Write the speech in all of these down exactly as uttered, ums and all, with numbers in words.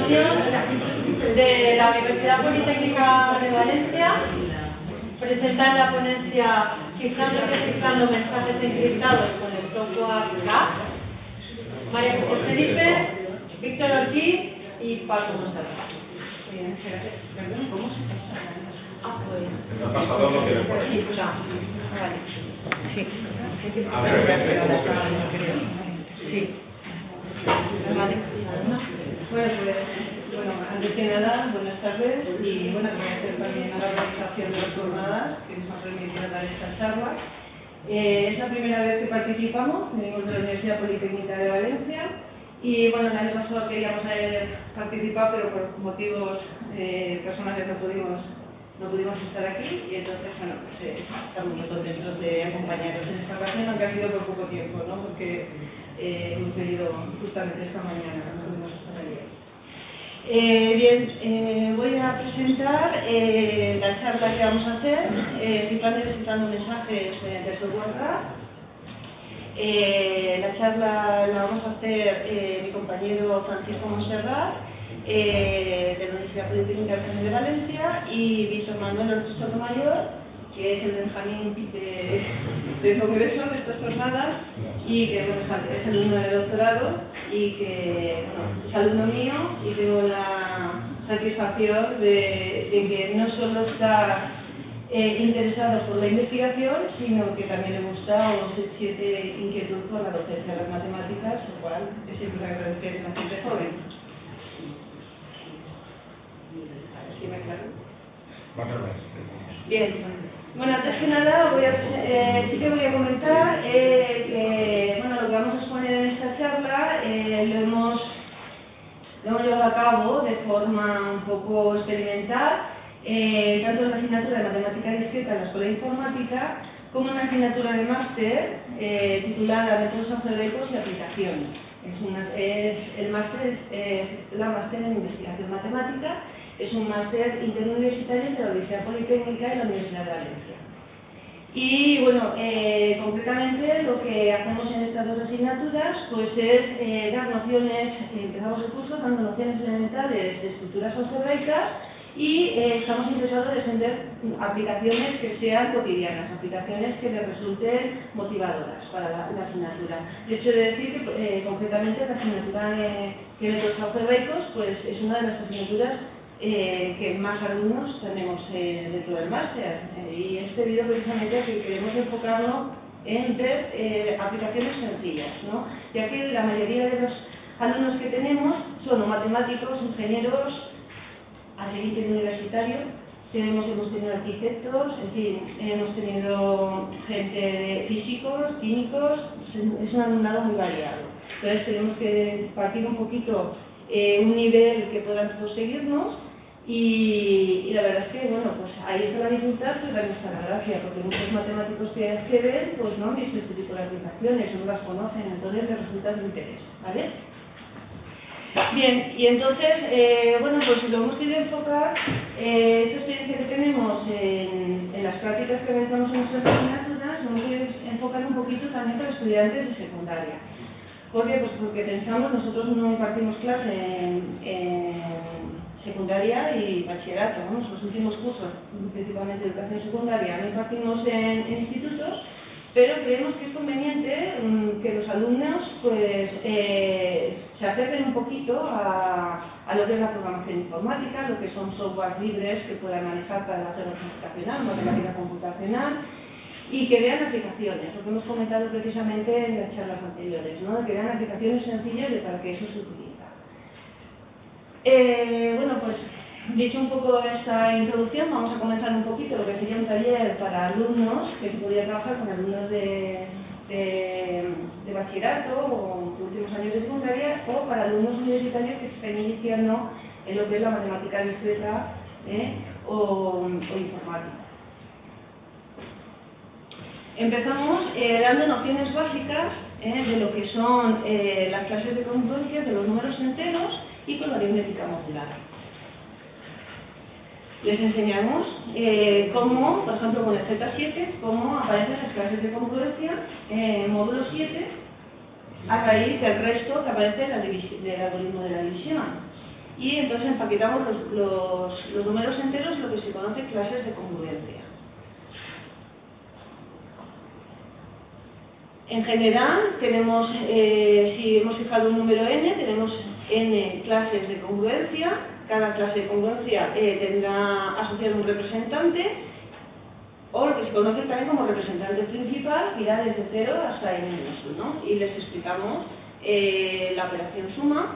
presentación de la Universidad Politécnica de Valencia. Presenta en la ponencia Cifrando y descifrando mensajes encriptados con el software C A P. María José Felipe, Víctor Ortiz y Pablo Monsalva. ¿Cómo se pasa? Ah, pues... ¿El pasado no tiene por ahí? Sí, pues, ah, vale. Sí. A ver, ¿cómo Sí. Vale. Bueno, pues, bueno, antes que nada, buenas tardes y bueno, agradecer también a la organización de las jornadas que nos ha permitido dar esta charla. Eh, es la primera vez que participamos, venimos de la Universidad Politécnica de Valencia y bueno, el año pasado queríamos haber participado, pero por motivos eh, personales no pudimos, no pudimos estar aquí y entonces, bueno, pues eh, estamos muy contentos de acompañaros en esta ocasión, aunque ha sido por poco tiempo, ¿no? Porque eh, hemos venido justamente esta mañana, no pudimos estar ayer. Eh, bien, eh, voy a presentar eh, la charla que vamos a hacer, eh, cifrando y descifrando mensajes mediante el software C A P. Eh, la charla la vamos a hacer eh, mi compañero Francisco Monserrat, eh, de la Universidad Politécnica de Valencia, y Víctor Manuel Ortiz Sotomayor, que es el Benjamín de, del Congreso de estas jornadas y que bueno, es alumno de doctorado y que bueno, es alumno mío y tengo la satisfacción de, de que no solo está eh, interesado por la investigación, sino que también le gusta o se siente inquietud por la docencia de las matemáticas, lo cual es siempre agradecer en la gente joven. ¿Sí me aclaro? Bien. Bueno, antes que nada voy a, eh, sí que voy a comentar eh, que bueno, lo que vamos a exponer en esta charla eh, lo, hemos, lo hemos llevado a cabo de forma un poco experimental, eh, tanto en la asignatura de Matemática Discreta en la Escuela de Informática, como en la asignatura de máster eh, titulada Métodos Algebraicos y Aplicaciones. Es una, es, el máster es eh, la máster en Investigación Matemática. Es un máster interuniversitario entre la Universidad Politécnica y la Universidad de Valencia. Y bueno, eh, concretamente lo que hacemos en estas dos asignaturas pues es eh, dar nociones, empezamos el curso dando nociones elementales de estructuras algebraicas y eh, estamos interesados en defender aplicaciones que sean cotidianas, aplicaciones que les resulten motivadoras para la, la asignatura. De hecho, he de decir que eh, concretamente la asignatura de, de métodos algebraicos pues es una de las asignaturas Eh, que más alumnos tenemos eh, dentro del máster eh, y este vídeo precisamente que queremos enfocarlo en ver eh, aplicaciones sencillas, ¿no? Ya que la mayoría de los alumnos que tenemos son matemáticos, ingenieros, así universitarios, tenemos, hemos tenido arquitectos, en fin, hemos tenido gente de físicos, químicos, es un alumnado muy variado. Entonces tenemos que partir un poquito eh, un nivel que puedan todos seguirnos. Y, y la verdad es que, bueno, pues ahí está la dificultad, pero también está la gracia, porque muchos matemáticos que, que ven, pues no han visto este tipo de aplicaciones, no las conocen, entonces les resulta de interés, ¿vale? Bien, y entonces, eh, bueno, pues lo hemos querido enfocar, eh, esta experiencia que tenemos en, en las prácticas que realizamos en nuestras asignaturas, lo hemos querido enfocar un poquito también para estudiantes de secundaria. ¿Por qué? Pues porque pensamos, nosotros no impartimos clase en, en secundaria y bachillerato, ¿no? Los últimos cursos, principalmente de educación secundaria, no impartimos en, en institutos, pero creemos que es conveniente um, que los alumnos pues eh, se acerquen un poquito a, a lo que es la programación informática, lo que son softwares libres que puedan manejar para la teoría computacional, matemática computacional, y que vean aplicaciones, lo que hemos comentado precisamente en las charlas anteriores, ¿no? Que vean aplicaciones sencillas de para que eso se utiliza. Eh, bueno, pues dicho un poco esta introducción, vamos a comenzar un poquito lo que sería un taller para alumnos, que se podría trabajar con alumnos de, de, de bachillerato o de últimos años de secundaria, o para alumnos universitarios que estén iniciando en lo que es la matemática discreta ¿eh? o, o informática. Empezamos eh, dando nociones básicas eh, de lo que son eh, las clases de congruencia de los números enteros y con la aritmética modular. Les enseñamos eh, cómo, por ejemplo, con el Z siete, cómo aparecen las clases de congruencia en eh, módulo siete a raíz del resto que aparece en la del algoritmo de la división. y entonces empaquetamos los, los, los números enteros, lo que se conoce clases de congruencia. En general, tenemos, eh, si hemos fijado un número n, tenemos n clases de congruencia. Cada clase de congruencia eh, tendrá asociado un representante, o lo que se conoce también como representante principal, que irá desde cero hasta n menos uno. Y les explicamos eh, la operación suma.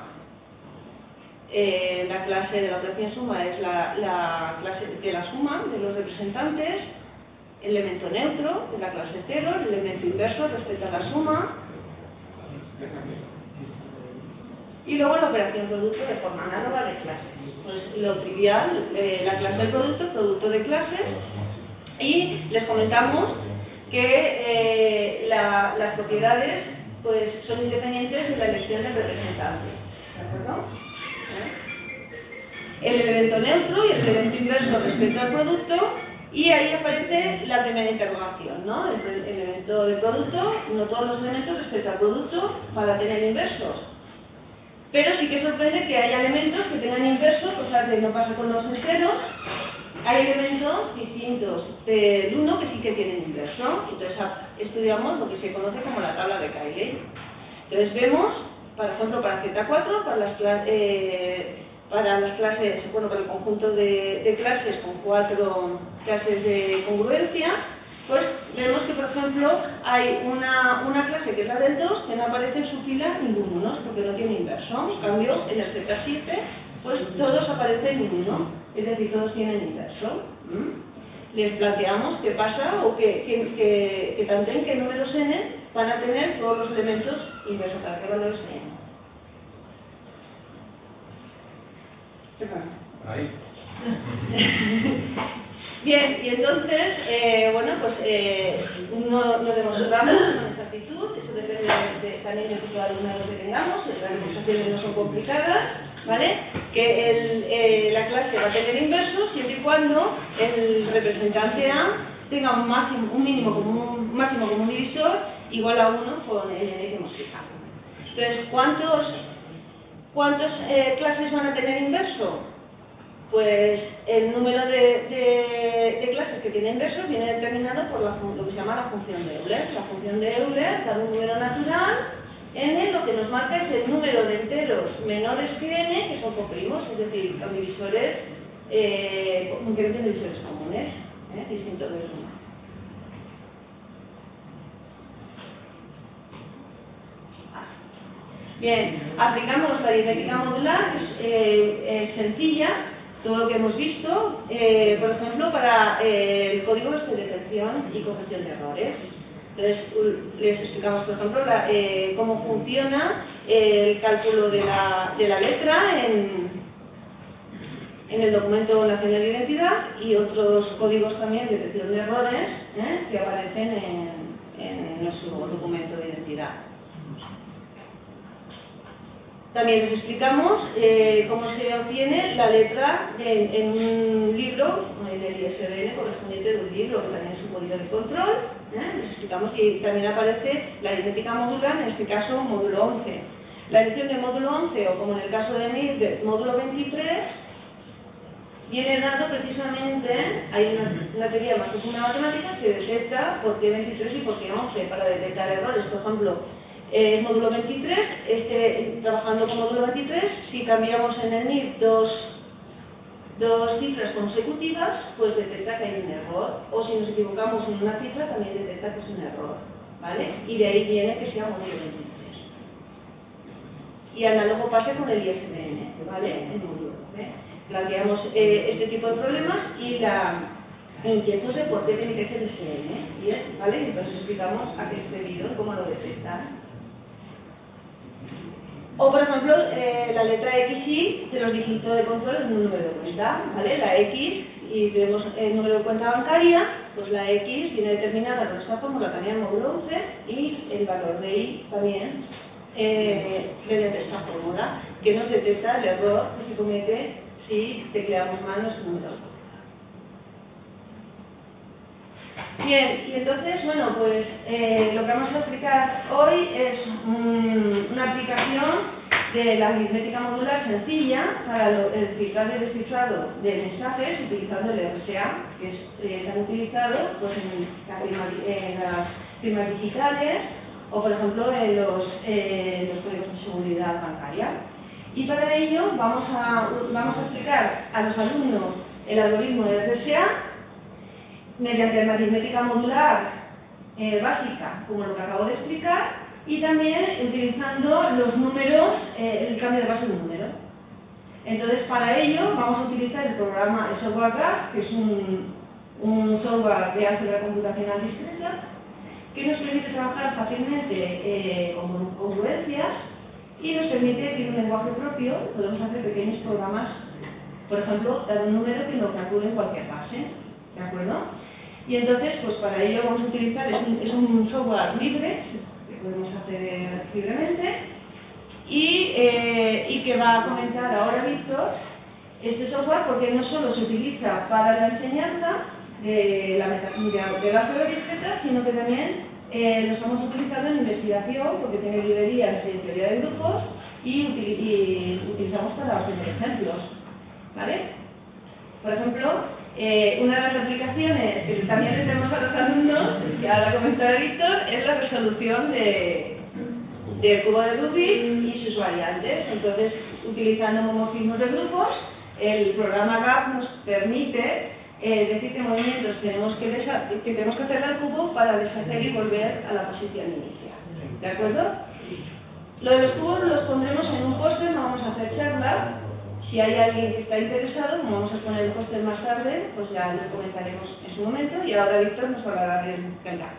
Eh, la clase de la operación suma es la, la clase de la suma de los representantes, el elemento neutro de la clase cero, el elemento inverso respecto a la suma, y luego la operación producto de forma análoga de clases. Pues lo trivial, eh, la clase del producto, producto de clases, y les comentamos que eh, la, las propiedades pues son independientes de la elección del representante. ¿De acuerdo? ¿Eh? El elemento neutro y el elemento inverso respecto al producto. Y ahí aparece la primera interrogación, ¿no? El, el elemento del producto, no todos los elementos respecto al producto para tener inversos. Pero sí que sorprende que haya elementos que tengan inversos, cosa que no pasa con los enteros. Hay elementos distintos del uno que sí que tienen inverso. Entonces estudiamos lo que se conoce como la tabla de Cayley. Entonces vemos, por ejemplo, para Z cuatro, para las clases... Eh, para las clases, bueno, para el conjunto de, de clases con cuatro clases de congruencia, pues vemos que, por ejemplo, hay una, una clase que es la del dos, que no aparece en su fila ningún uno, porque no tiene inverso. En cambio, en el Z siete, pues todos aparecen en uno, es decir, todos tienen inverso. ¿Mm? Les planteamos qué pasa, o que, que, que, que tanto en qué números n van a tener todos los elementos inversos, para qué valores n. Ahí. Bien, y entonces, eh, bueno, pues eh, no, no demostramos con exactitud, eso depende de, de, también del tipo de alumnos que tengamos, las demostraciones no son complicadas, ¿vale? Que el, eh, la clase va a tener inversos siempre y cuando el representante A tenga un, máximo, un mínimo común, máximo común divisor igual a uno con el n que hemos fijado. Entonces, ¿cuántos... ¿Cuántas eh, clases van a tener inverso? Pues el número de, de, de clases que tiene inverso viene determinado por la, lo que se llama la función de Euler. La función de Euler da un número natural, n, lo que nos marca es el número de enteros menores que n, que son coprimos, es decir, con divisores, eh, que no tienen divisores comunes, ¿eh? Distintos de uno. Bien, aplicamos la aritmética modular, que es eh, eh, sencilla, todo lo que hemos visto, eh, por ejemplo, para eh, el código de detección y corrección de errores. Entonces, les explicamos, por ejemplo, la, eh, cómo funciona el cálculo de la, de la letra en, en el documento nacional de identidad y otros códigos también de detección de errores ¿eh? que aparecen en, en nuestro documento de identidad. También les explicamos eh, cómo se obtiene la letra en, en un libro, el I S B N correspondiente de un libro, que también es un código de control. ¿eh? Les explicamos que también aparece la aritmética modular, en este caso módulo once. La elección de módulo once, o como en el caso de M I R, de módulo veintitrés, viene dado precisamente, hay una, una teoría más profunda matemática que detecta por qué veintitrés y por qué once, para detectar errores. Por ejemplo, el eh, módulo veintitrés, este, trabajando con módulo veintitrés, si cambiamos en el N I R dos, dos cifras consecutivas, pues detecta que hay un error. O si nos equivocamos en una cifra, también detecta que es un error, ¿vale? Y de ahí viene que sea módulo veintitrés. Y análogo pasa con el I S B N, ¿vale? El módulo, ¿eh? Planteamos eh, este tipo de problemas y la inquietud de por qué tiene que ser ese N, ¿bien? ¿Vale? Y entonces explicamos a qué es debido y cómo lo detectan. O, por ejemplo, eh, la letra X Y de los dígitos de control en un número de cuenta, ¿vale? La X, y tenemos el número de cuenta bancaria, pues la X viene determinada por esta fórmula también en módulo once, y el valor de Y también eh, mediante esta fórmula, que nos detecta el error que se comete si tecleamos mal nuestro número. Bien, y entonces, bueno, pues eh, lo que vamos a explicar hoy es un, una aplicación de la aritmética modular sencilla para lo, el filtrado y descifrado de mensajes utilizando el R S A, que es eh, tan utilizado pues, en, la prima, en las firmas digitales o, por ejemplo, en los, eh, los códigos de seguridad bancaria. Y para ello vamos a, vamos a explicar a los alumnos el algoritmo de R S A mediante la aritmética modular eh, básica, como lo que acabo de explicar, y también utilizando los números, eh, el cambio de base de número. Entonces, para ello vamos a utilizar el programa, el software Graph, que es un, un software de álgebra computacional discreta, que nos permite trabajar fácilmente eh, con congruencias y nos permite, tiene un lenguaje propio, podemos hacer pequeños programas, por ejemplo, dar un número que lo calcule en cualquier base, ¿de acuerdo? Y entonces, pues para ello vamos a utilizar, es un, es un software libre, podemos hacer libremente, y, eh, y que va a comentar ahora Víctor este software, porque no solo se utiliza para la enseñanza de la meta, de la álgebra discreta, sino que también eh, lo estamos utilizando en investigación, porque tiene librerías de teoría de grupos y, util y utilizamos para obtener ejemplos, ¿vale? Por ejemplo, eh, una de las aplicaciones que también le tenemos a los alumnos, que ahora comentará Víctor, es la resolución de, del cubo de Rubik y sus variantes. Entonces, utilizando homomorfismos de grupos, el programa Graph nos permite eh, decir qué movimientos tenemos que, que tenemos que hacer al cubo para deshacer y volver a la posición inicial. ¿De acuerdo? Lo de los cubos los pondremos en un póster, no vamos a hacer charla. Si hay alguien que está interesado, como vamos a poner el póster más tarde, pues ya lo comentaremos en su momento, y ahora Víctor nos hablará del Graph.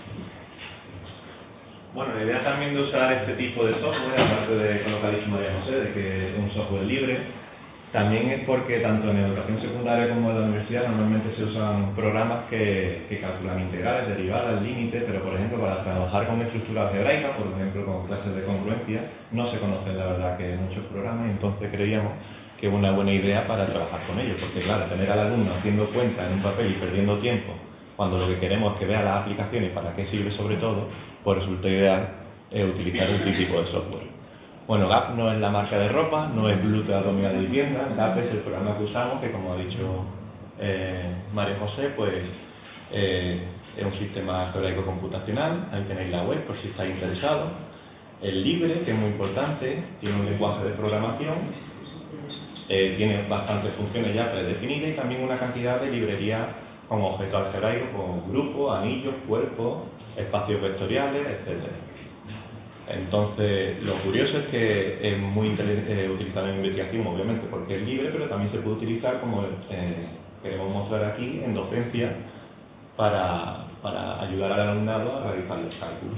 Bueno, la idea también de usar este tipo de software, aparte de con lo que ha dicho María José, de que es un software libre, también es porque tanto en educación secundaria como en la universidad normalmente se usan programas que, que calculan integrales, derivadas, límites, pero por ejemplo para trabajar con estructuras algebraicas, por ejemplo con clases de congruencia, no se conocen la verdad que muchos programas, y entonces creíamos que es una buena idea para trabajar con ellos, porque claro, tener al alumno haciendo cuentas en un papel y perdiendo tiempo, cuando lo que queremos es que vea las aplicaciones y para qué sirve sobre todo, pues resulta ideal eh, utilizar este tipo de software. Bueno, Gap no es la marca de ropa, no es Bluetooth Atómica de vivienda, Gap es el programa que usamos, que como ha dicho eh, María José, pues eh, es un sistema algebraico computacional, ahí tenéis la web por si estáis interesados. Es libre, que es muy importante, tiene un lenguaje de programación, eh, tiene bastantes funciones ya predefinidas y también una cantidad de librerías con objetos algebraicos, con grupos, anillos, cuerpos, espacios vectoriales, etcétera. Entonces, lo curioso es que es muy eh, utilizado en investigación, obviamente, porque es libre, pero también se puede utilizar, como eh, queremos mostrar aquí, en docencia, para, para ayudar al alumnado a realizar los cálculos.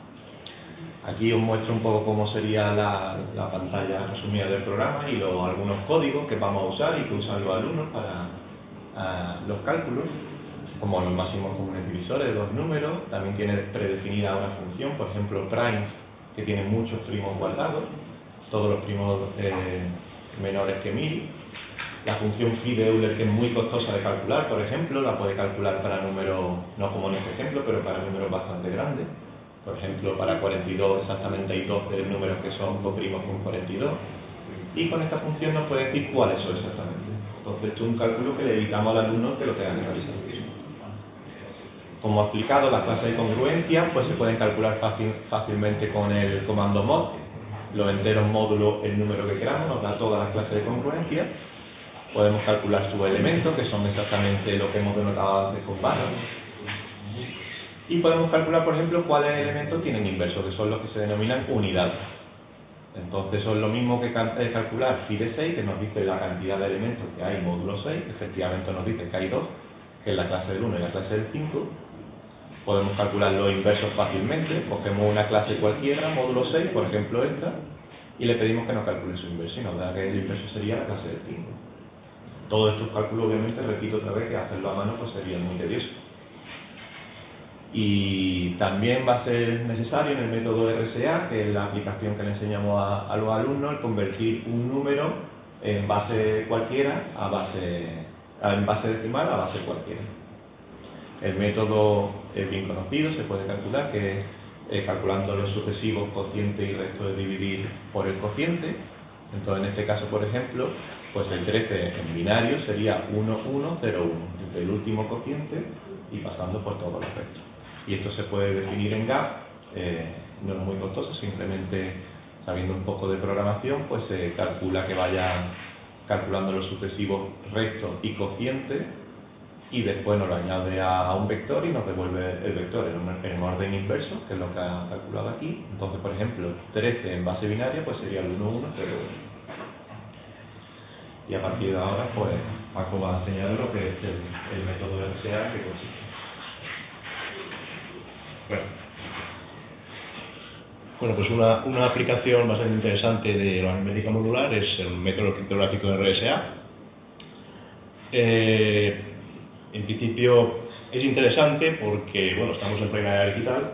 Aquí os muestro un poco cómo sería la, la pantalla resumida del programa y los, algunos códigos que vamos a usar y que usan los alumnos para a, los cálculos, como los máximos comunes divisores de dos números. También tiene predefinida una función, por ejemplo, primes, que tiene muchos primos guardados, todos los primos eh, menores que mil. La función phi de Euler, que es muy costosa de calcular, por ejemplo, la puede calcular para números, no como en este ejemplo, pero para números bastante grandes. Por ejemplo, para cuarenta y dos exactamente hay doce números que son coprimos con cuarenta y dos. Y con esta función nos puede decir cuáles son exactamente. Entonces, esto es un cálculo que le evitamos al alumno que lo tenga que realizar. Como ha explicado, las clases de congruencia pues se pueden calcular fácil, fácilmente con el comando mod. Los enteros módulos, el número que queramos, nos da todas las clases de congruencia. Podemos calcular sus elementos, que son exactamente lo que hemos denotado antes con barras. Y podemos calcular, por ejemplo, cuáles elementos tienen inversos, que son los que se denominan unidades. Entonces, son lo mismo que calcular phi de seis, que nos dice la cantidad de elementos que hay, módulo seis, efectivamente nos dice que hay dos, que es la clase del uno y la clase del cinco. Podemos calcular los inversos fácilmente, cogemos una clase cualquiera, módulo seis, por ejemplo esta, y le pedimos que nos calcule su inverso, y nos da que el inverso sería la clase del cinco. Todos estos cálculos, obviamente, repito otra vez, que hacerlo a mano pues sería muy tedioso. Y también va a ser necesario en el método R S A, que es la aplicación que le enseñamos a, a los alumnos, el convertir un número en base cualquiera a base, en base decimal a base cualquiera. El método es bien conocido, se puede calcular, que es eh, calculando los sucesivos cociente y resto de dividir por el cociente. Entonces, en este caso, por ejemplo, pues el trece en binario sería uno, uno, cero, uno, desde el último cociente y pasando por todos los restos. Y esto se puede definir en G A P, eh, no es muy costoso, simplemente sabiendo un poco de programación, pues se calcula que vaya calculando los sucesivos restos y cocientes y después nos lo añade a un vector y nos devuelve el vector en un, en un orden inverso, que es lo que ha calculado aquí. Entonces, por ejemplo, trece en base binaria pues sería el uno, uno, cero, uno. Y a partir de ahora, pues Paco va a enseñar lo que es el, el método R S A que consiste. Bueno, bueno pues una, una aplicación bastante interesante de la aritmética modular es el método criptográfico de R S A. Eh, en principio es interesante porque, bueno, estamos en plena era digital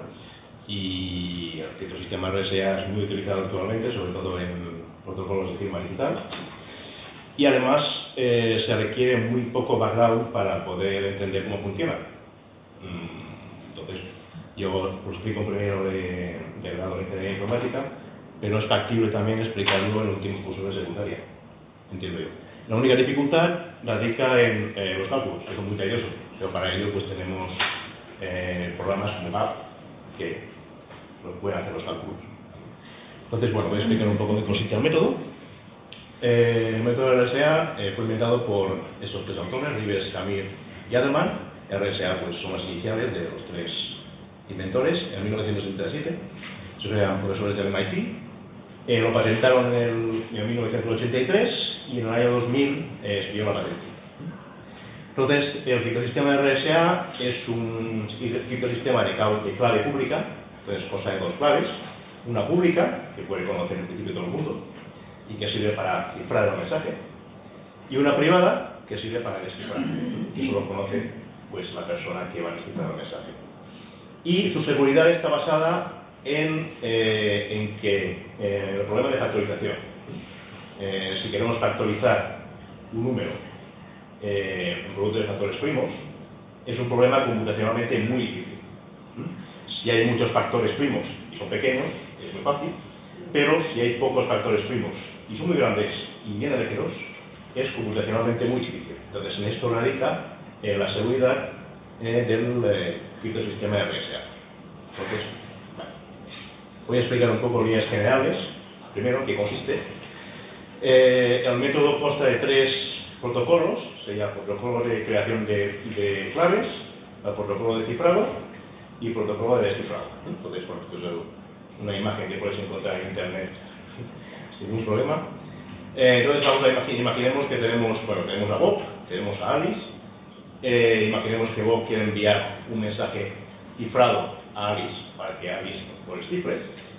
y el criptosistema R S A es muy utilizado actualmente, sobre todo en protocolos de firma digital. Y además eh, se requiere muy poco background para poder entender cómo funciona. Entonces, yo os explico primero de, de grado de ingeniería informática, pero es factible también explicarlo en el último curso de secundaria, entiendo yo. La única dificultad radica en eh, los cálculos, que son muy tediosos, pero para ello pues tenemos eh, programas como G A P que nos pueden hacer los cálculos. Entonces, bueno, voy a explicar un poco de qué consiste el método. Eh, el método R S A eh, fue inventado por estos tres autores, Rivers, Shamir y Adleman. R S A pues, son las iniciales de los tres inventores en mil novecientos setenta y siete. Ellos eran profesores del M I T. Eh, lo patentaron en, el, en mil novecientos ochenta y tres y en el año dos mil eh, expidieron la patente. Entonces, el criptosistema de R S A es un criptosistema de clave pública, entonces cosa de dos claves, una pública, que puede conocer en principio todo el mundo, y que sirve para cifrar el mensaje, y una privada que sirve para descifrar, que solo conoce pues, la persona que va a descifrar el mensaje. Y su seguridad está basada en, eh, en que eh, el problema de factorización. Eh, si queremos factorizar un número eh, en producto de factores primos, es un problema computacionalmente muy difícil. Si hay muchos factores primos y son pequeños, es muy fácil, pero si hay pocos factores primos y son muy grandes y bien elegidos, es computacionalmente muy difícil. Entonces, en esto radica eh, la seguridad eh, del eh, criptosistema de R S A. Entonces, bueno, voy a explicar un poco líneas generales. Primero, qué consiste. Eh, el método consta de tres protocolos, sería el protocolo de creación de, de claves, el protocolo de cifrado y el protocolo de descifrado. Entonces, bueno, esto es una imagen que podéis encontrar en internet sin ningún problema. Eh, entonces vamos a imaginar, imaginemos que tenemos, bueno, tenemos a Bob, tenemos a Alice, eh, imaginemos que Bob quiere enviar un mensaje cifrado a Alice para que Alice lo descifre,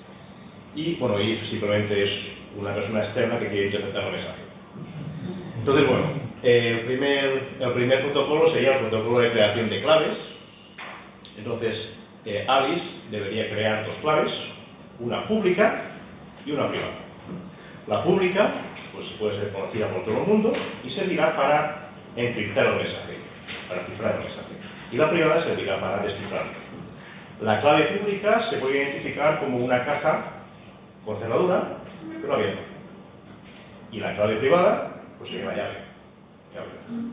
y bueno, y simplemente es una persona externa que quiere interpretar el mensaje. Entonces, bueno, eh, el, primer, el primer protocolo sería el protocolo de creación de claves. Entonces, eh, Alice debería crear dos claves, una pública y una privada. La pública pues puede ser conocida por todo el mundo y servirá para encriptar el mensaje, para cifrar el mensaje. Y la privada servirá para descifrarlo. La clave pública se puede identificar como una caja con cerradura, pero abierta. Y la clave privada pues sería la llave. llave.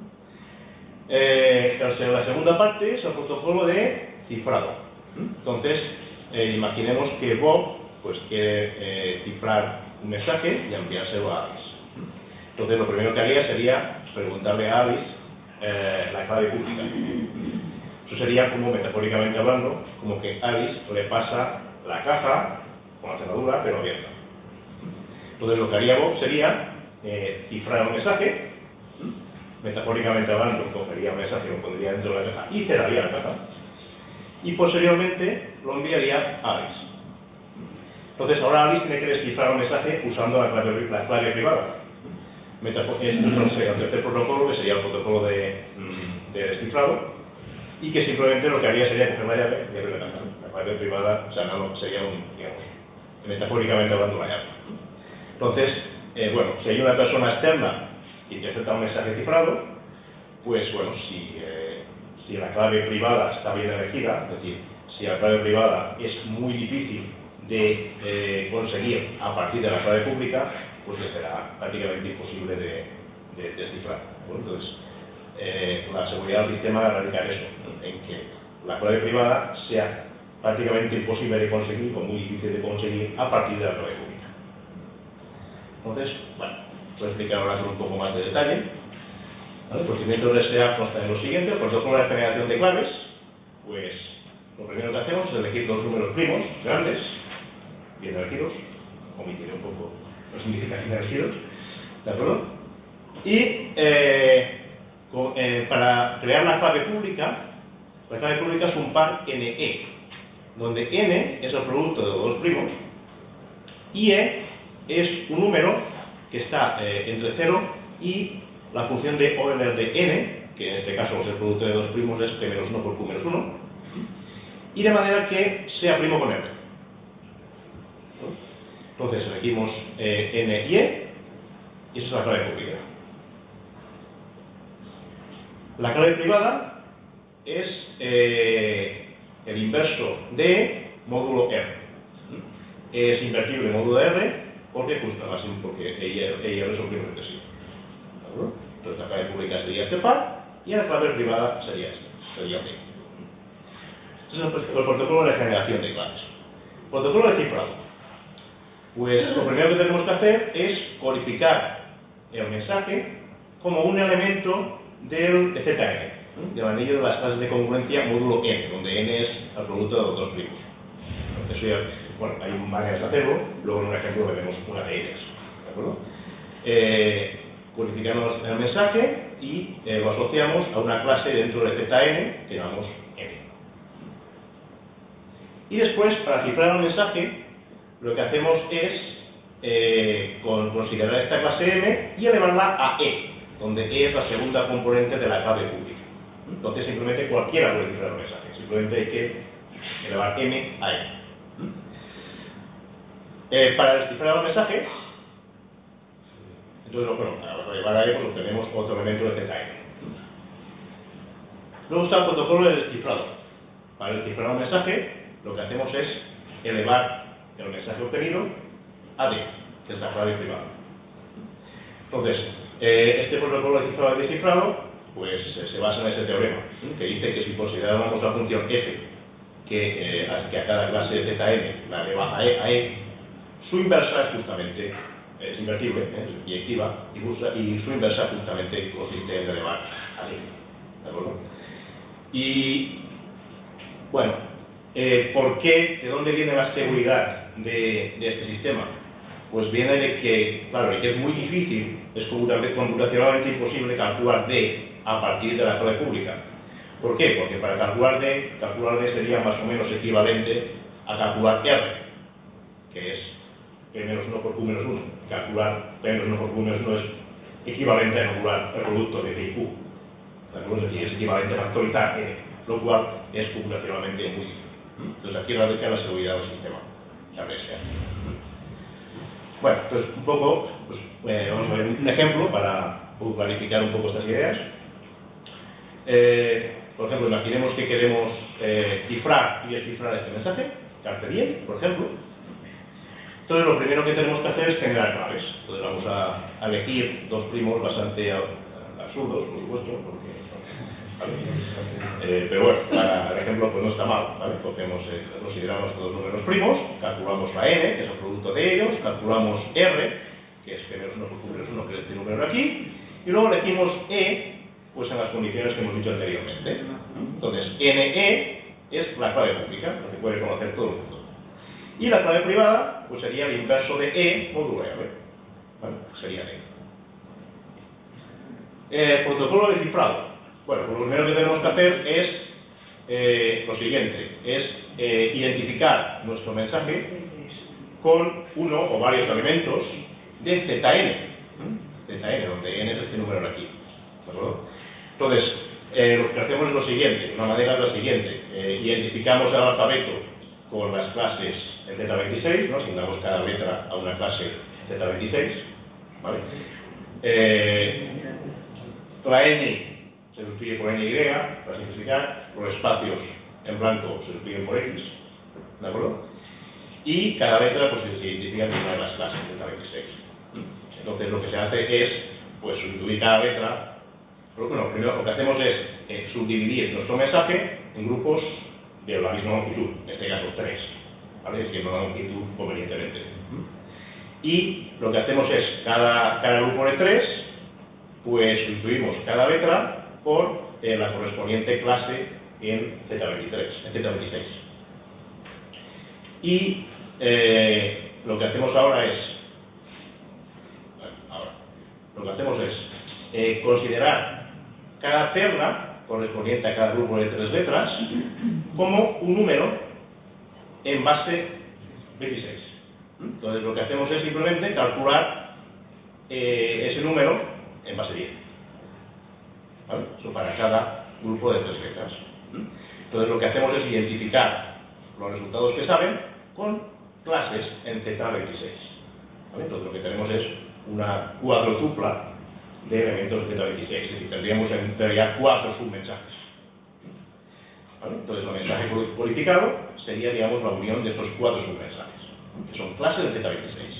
Eh, la segunda parte es el protocolo de cifrado. Entonces, eh, imaginemos que Bob pues quiere eh, cifrar un mensaje y enviárselo a Alice. Entonces lo primero que haría sería preguntarle a Alice eh, la clave pública. Eso sería como, metafóricamente hablando, como que Alice le pasa la caja con la cerradura pero abierta. Entonces lo que haría Bob sería eh, cifrar un mensaje, metafóricamente hablando, cogería un mensaje, lo pondría dentro de la caja y cerraría la caja, y posteriormente lo enviaría a Alice. Entonces ahora Alice tiene que descifrar un mensaje usando la clave, la clave privada. Entonces el tercer protocolo, que sería el protocolo de, de descifrado, y que simplemente lo que haría sería coger la llave y abrir la caja. La clave privada, o sea, no sería un, digamos, metafóricamente hablando, una llave. Entonces, eh, bueno, si hay una persona externa que interpreta un mensaje cifrado, pues bueno, si, eh, si la clave privada está bien elegida, es decir, si la clave privada es muy difícil de eh, conseguir a partir de la clave pública, pues le será prácticamente imposible de, de descifrar. Bueno, entonces, eh, la seguridad del sistema radica en eso, en que la clave privada sea prácticamente imposible de conseguir o muy difícil de conseguir a partir de la clave pública. Entonces, bueno, voy a explicar ahora con un poco más de detalle. ¿Vale? El procedimiento de R S A consta en lo siguiente: el protocolo de generación de claves. Pues lo primero que hacemos es elegir dos números primos grandes, bien elegidos, omitiré un poco los significados elegidos, ¿de acuerdo? Y eh, con, eh, para crear la clave pública, la clave pública es un par N E, donde N es el producto de los dos primos y E es un número que está eh, entre cero y la función de Euler de N, que en este caso es el producto de dos primos, es P menos uno por Q menos uno, y de manera que sea primo con R. Entonces elegimos eh, N y E, y esa es la clave pública. La clave privada es eh, el inverso de módulo R. Es invertible módulo R porque justo más porque E y R son primos entre sí. Entonces la clave pública sería este par y la clave privada sería este, sería P. Este es el protocolo de generación de claves. Protocolo de cifrado. Pues lo primero que tenemos que hacer es codificar el mensaje como un elemento del de Z N, del anillo de las clases de congruencia módulo N, donde N es el producto de los dos primos. Eso ya, bueno, hay maneras de hacerlo, luego en un ejemplo veremos una de ellas. ¿De acuerdo? Eh, codificamos el mensaje y eh, lo asociamos a una clase dentro de Z N que llamamos N. Y después, para cifrar el mensaje, lo que hacemos es eh, con, considerar esta clase M y elevarla a E, donde E es la segunda componente de la clave pública. Entonces, simplemente cualquiera puede cifrar el mensaje, simplemente hay que elevar M a E. Eh, para descifrar el mensaje, entonces, bueno, para elevar a E, pues obtenemos otro elemento de Z N. Luego está el protocolo de descifrado. Para descifrar el mensaje, lo que hacemos es elevar el mensaje obtenido a D, que es la clave privada. Entonces, eh, este protocolo de cifrado y descifrado pues eh, se basa en ese teorema, ¿sí? Que dice que si consideramos la función f que, eh, que a cada clase de Zn la eleva a E, a E, su inversa es justamente, es invertible, ¿eh? Es biyectiva, y, y su inversa justamente consiste en elevar a D. ¿De acuerdo? Y, bueno, eh, ¿por qué? ¿De dónde viene la seguridad de, de este sistema? Pues viene de que, claro, de que es muy difícil, es computacionalmente imposible calcular D a partir de la clave pública. ¿Por qué? Porque para calcular D, calcular D sería más o menos equivalente a calcular R, que es P menos uno por Q menos uno. Calcular P menos uno por Q menos uno es equivalente a calcular el producto de P y Q. Es decir, es equivalente a factorizar N, lo cual es computacionalmente muy difícil. Entonces aquí radica la seguridad del sistema, la R S A. Bueno, entonces un poco, pues, eh, vamos a ver un ejemplo para clarificar un poco estas ideas. Eh, por ejemplo, imaginemos que queremos eh, cifrar y descifrar este mensaje, carpe diem, por ejemplo. Entonces lo primero que tenemos que hacer es generar claves. Entonces vamos a, a elegir dos primos bastante absurdos, por supuesto, porque, ¿vale? eh, pero bueno, para el ejemplo pues no está mal, ¿vale? Cogemos, eh, consideramos todos los números primos, calculamos la n, que es el producto de ellos, calculamos r, que es P menos uno por Q menos uno, que es este número de aquí, y luego elegimos e, pues en las condiciones que hemos dicho anteriormente. Entonces, ne es la clave pública, lo que puede conocer todo el mundo. Y la clave privada, pues sería el inverso de e módulo r. ¿Vale? Sería e. Eh, protocolo de cifrado. Bueno, pues lo primero que tenemos que hacer es eh, lo siguiente, es eh, identificar nuestro mensaje con uno o varios elementos de Zn, Zn, donde n es este número de aquí. ¿De acuerdo? Entonces, eh, lo que hacemos es lo siguiente, una manera es la siguiente, eh, identificamos el alfabeto con las clases en Z veintiséis, ¿no? Asignamos cada letra a una clase Z veintiséis, ¿vale? Eh, la n se sustituye por ny, para simplificar, los espacios en blanco se sustituyen por X, ¿de acuerdo? Y cada letra pues se identifica con una de las clases de Z veintiséis. Entonces lo que se hace es pues sustituir cada letra. Pero bueno, primero lo que hacemos es eh, subdividir nuestro mensaje en grupos de la misma longitud, en este caso tres, ¿vale? Siendo la longitud convenientemente. Y lo que hacemos es, cada, cada grupo de tres, pues sustituimos cada letra por eh, la correspondiente clase en Z veintitrés, en Z veintiséis. Y eh, lo que hacemos ahora es, bueno, ahora, lo que hacemos es eh, considerar cada perla correspondiente a cada grupo de tres letras como un número en base veintiséis. Entonces lo que hacemos es simplemente calcular eh, ese número en base diez. ¿Vale? Eso para cada grupo de tres letras. Entonces lo que hacemos es identificar los resultados que salen con clases en Z veintiséis. ¿Vale? Entonces lo que tenemos es una cuadrotupla de elementos de Z veintiséis, es decir, tendríamos en teoría cuatro submensajes. ¿Vale? Entonces el mensaje codificado sería, digamos, la unión de estos cuatro submensajes, que son clases de Z veintiséis.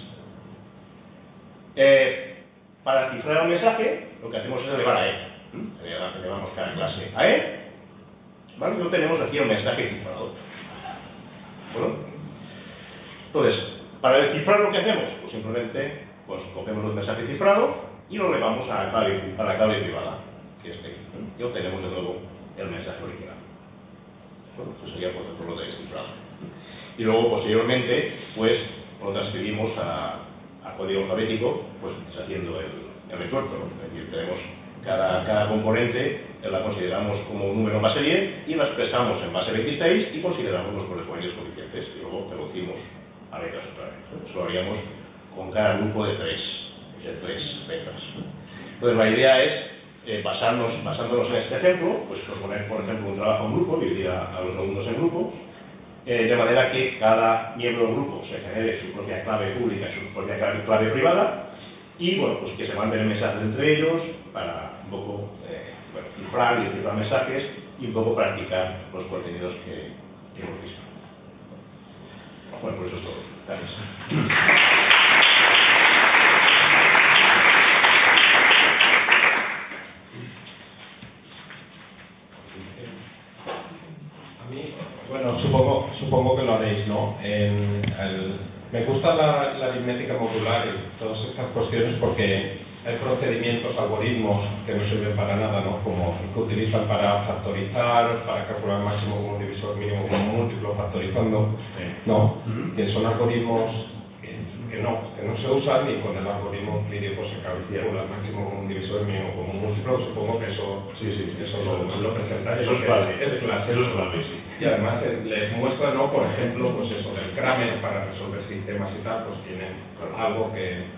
Eh, para cifrar el mensaje, lo que hacemos es elevar a E. Elevamos cada clase a E. ¿Vale? Y tenemos aquí el mensaje cifrado. ¿Bueno? Entonces, para descifrar lo que hacemos, pues simplemente pues, cogemos el mensaje cifrado y lo elevamos a la clave, a la clave privada, que es este. Y obtenemos de nuevo el mensaje original. Bueno, eso sería por ejemplo lo de descifrado. Y luego, posteriormente, pues lo transferimos a, a código alfabético, pues haciendo el, el retuerto, ¿no? Es decir, tenemos cada, cada componente, la consideramos como un número en base diez y la expresamos en base veintiséis y consideramos los correspondientes coeficientes y luego traducimos a letras otra vez, ¿no? Eso lo haríamos con cada grupo de tres, de tres letras. Entonces la idea es eh, basarnos, basándonos en este ejemplo, pues proponer por ejemplo un trabajo en grupo, dividir a, a los alumnos en grupos, eh, de manera que cada miembro del grupo se genere su propia clave pública y su propia clave, clave privada, y bueno, pues que se manden mensajes entre ellos para un poco eh, bueno, cifrar y descifrar mensajes y un poco practicar los contenidos que, que hemos visto. Bueno, por eso es todo. Gracias. Bueno, supongo, supongo que lo haréis, ¿no? En el, me gusta la, la aritmética modular y todas estas cuestiones porque hay procedimientos, algoritmos que no sirven para nada, ¿no? Como el que utilizan para factorizar, para calcular máximo como un divisor, mínimo como un múltiplo, factorizando, ¿no? Que son algoritmos que, que no, que no se usan ni con el algoritmo clínico se calcula el máximo como un divisor, mínimo como un múltiplo. Supongo que eso, sí, sí, eso lo, lo presentáis. Eso es clave, es clase. Eso es clave, sí. Y además les muestra, ¿no? Por ejemplo, pues eso del Kramer para resolver sistemas y tal, pues tienen algo que...